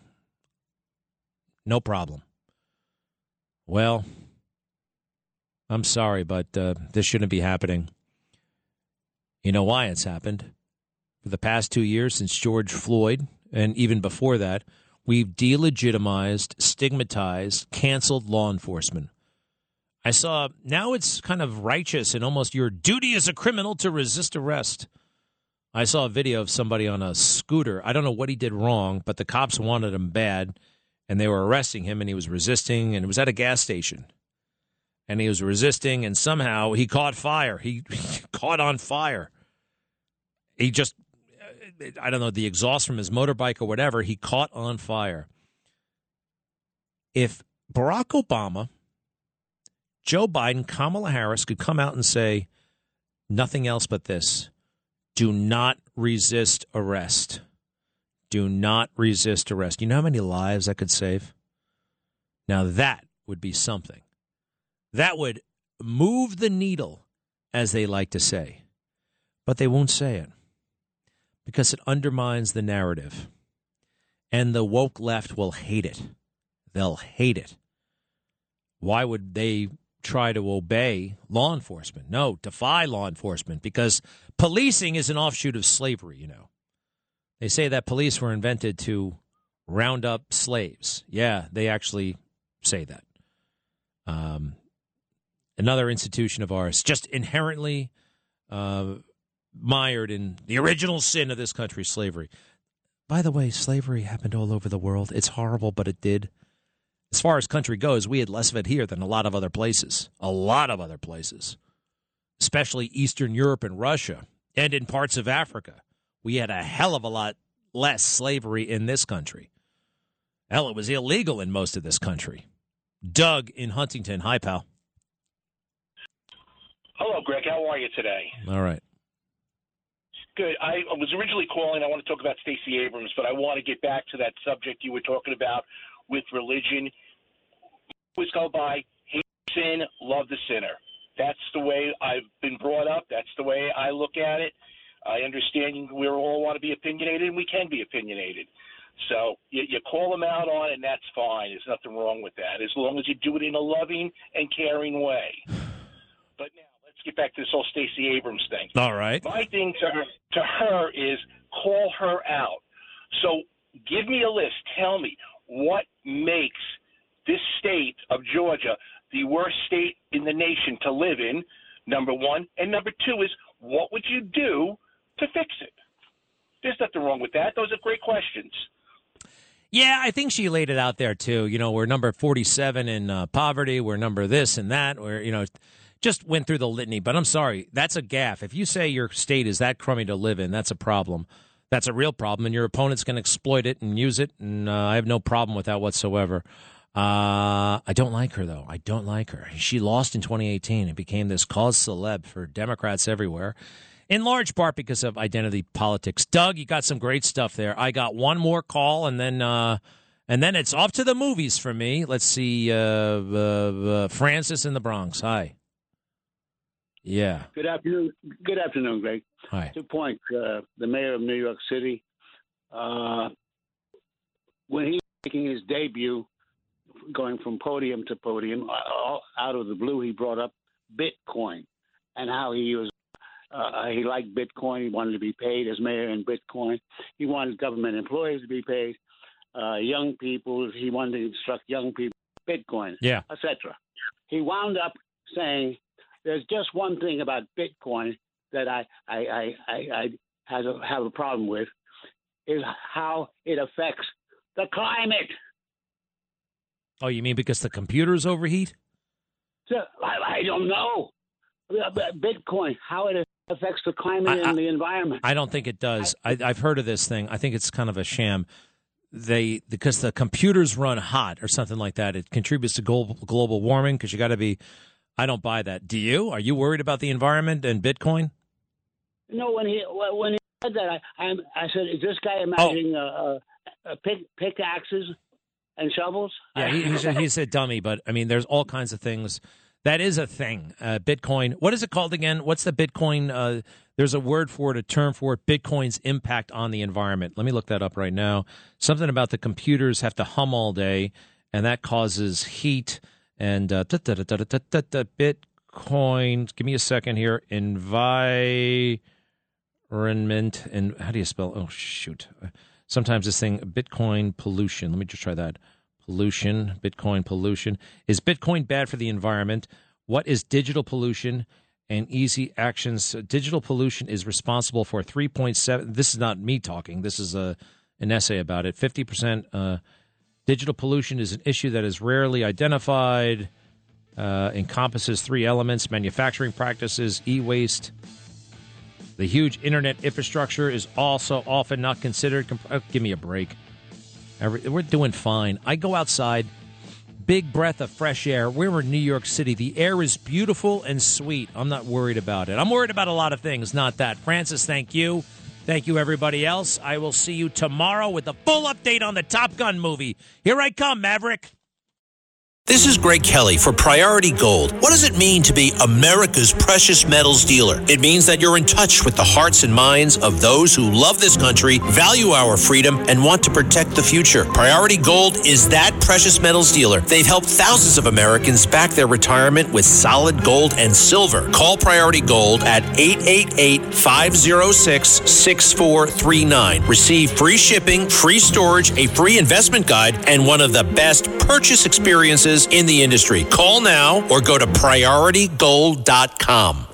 No problem. Well, I'm sorry, but this shouldn't be happening. You know why it's happened? For the past 2 years since George Floyd, and even before that, we've delegitimized, stigmatized, canceled law enforcement. I saw now it's kind of righteous and almost your duty as a criminal to resist arrest. I saw a video of somebody on a scooter. I don't know what he did wrong, but the cops wanted him bad, and they were arresting him, and he was resisting, and it was at a gas station. And he was resisting, and somehow he caught fire. He caught on fire. He just, I don't know, the exhaust from his motorbike or whatever, he caught on fire. If Barack Obama, Joe Biden, Kamala Harris could come out and say nothing else but this: do not resist arrest. Do not resist arrest. You know how many lives that could save? Now that would be something. That would move the needle, as they like to say. But they won't say it because it undermines the narrative. And the woke left will hate it. They'll hate it. Why would they try to obey law enforcement? No, defy law enforcement, because policing is an offshoot of slavery, you know. They say that police were invented to round up slaves. Yeah, they actually say that. Another institution of ours, just inherently mired in the original sin of this country, slavery. By the way, slavery happened all over the world. It's horrible, but it did. As far as country goes, we had less of it here than a lot of other places. A lot of other places. Especially Eastern Europe and Russia. And in parts of Africa. We had a hell of a lot less slavery in this country. Hell, it was illegal in most of this country. Doug in Huntington. Hi, pal. Hello, Greg. How are you today? All right. Good. I was originally calling. I want to talk about Stacey Abrams, but I want to get back to that subject you were talking about with religion. Always go by hate sin, love the sinner. That's the way I've been brought up. That's the way I look at it. I understand we all want to be opinionated, and we can be opinionated. So you call them out on it, and that's fine. There's nothing wrong with that, as long as you do it in a loving and caring way. But now let's get back to this whole Stacey Abrams thing. All right. My thing to her is call her out. So give me a list. Tell me what makes this state of Georgia the worst state in the nation to live in, number one. And number two is, what would you do to fix it? There's nothing wrong with that. Those are great questions. Yeah, I think she laid it out there, too. You know, we're number 47 in poverty. We're number this and that. We're, you know, just went through the litany. But I'm sorry, that's a gaffe. If you say your state is that crummy to live in, that's a problem. That's a real problem, and your opponent's going to exploit it and use it, and I have no problem with that whatsoever. I don't like her, though. I don't like her. She lost in 2018 and became this cause celeb for Democrats everywhere, in large part because of identity politics. Doug, you got some great stuff there. I got one more call, and then it's off to the movies for me. Let's see, Francis in the Bronx. Hi. Yeah. Good afternoon. Good afternoon, Greg. Hi. 2 points. The mayor of New York City, when he was making his debut, going from podium to podium, out of the blue, he brought up Bitcoin and how he was. He liked Bitcoin. He wanted to be paid as mayor in Bitcoin. He wanted government employees to be paid. Young people, he wanted to instruct young people Bitcoin, etc. He wound up saying, "There's just one thing about Bitcoin that I have a problem with, is how it affects the climate." Oh, you mean because the computers overheat? So, I don't know. Bitcoin, how it affects the climate and the environment. I don't think it does. I've heard of this thing. I think it's kind of a sham. Because the computers run hot or something like that, it contributes to global warming because you got to be. I don't buy that. Do you? Are you worried about the environment and Bitcoin? No, when he said that, I said, "Is this guy imagining pickaxes and shovels?" Yeah, he's a dummy, but I mean, there's all kinds of things. That is a thing. Bitcoin. What is it called again? What's the Bitcoin? There's a word for it, a term for it. Bitcoin's impact on the environment. Let me look that up right now. Something about the computers have to hum all day, and that causes heat. And Bitcoin. Give me a second here. Environment. And how do you spell? Oh shoot. Sometimes this thing, Bitcoin pollution. Let me just try that. Pollution, Bitcoin pollution. Is Bitcoin bad for the environment? What is digital pollution and easy actions? Digital pollution is responsible for 3.7. This is not me talking. This is an essay about it. 50% digital pollution is an issue that is rarely identified, encompasses 3 elements: manufacturing practices, e-waste. The huge internet infrastructure is also often not considered. Give me a break. We're doing fine. I go outside, big breath of fresh air. We're in New York City. The air is beautiful and sweet. I'm not worried about it. I'm worried about a lot of things, not that. Francis, thank you. Thank you, everybody else. I will see you tomorrow with a full update on the Top Gun movie. Here I come, Maverick. This is Greg Kelly for Priority Gold. What does it mean to be America's precious metals dealer? It means that you're in touch with the hearts and minds of those who love this country, value our freedom, and want to protect the future. Priority Gold is that precious metals dealer. They've helped thousands of Americans back their retirement with solid gold and silver. Call Priority Gold at 888-506-6439. Receive free shipping, free storage, a free investment guide, and one of the best purchase experiences in the industry. Call now or go to PriorityGold.com.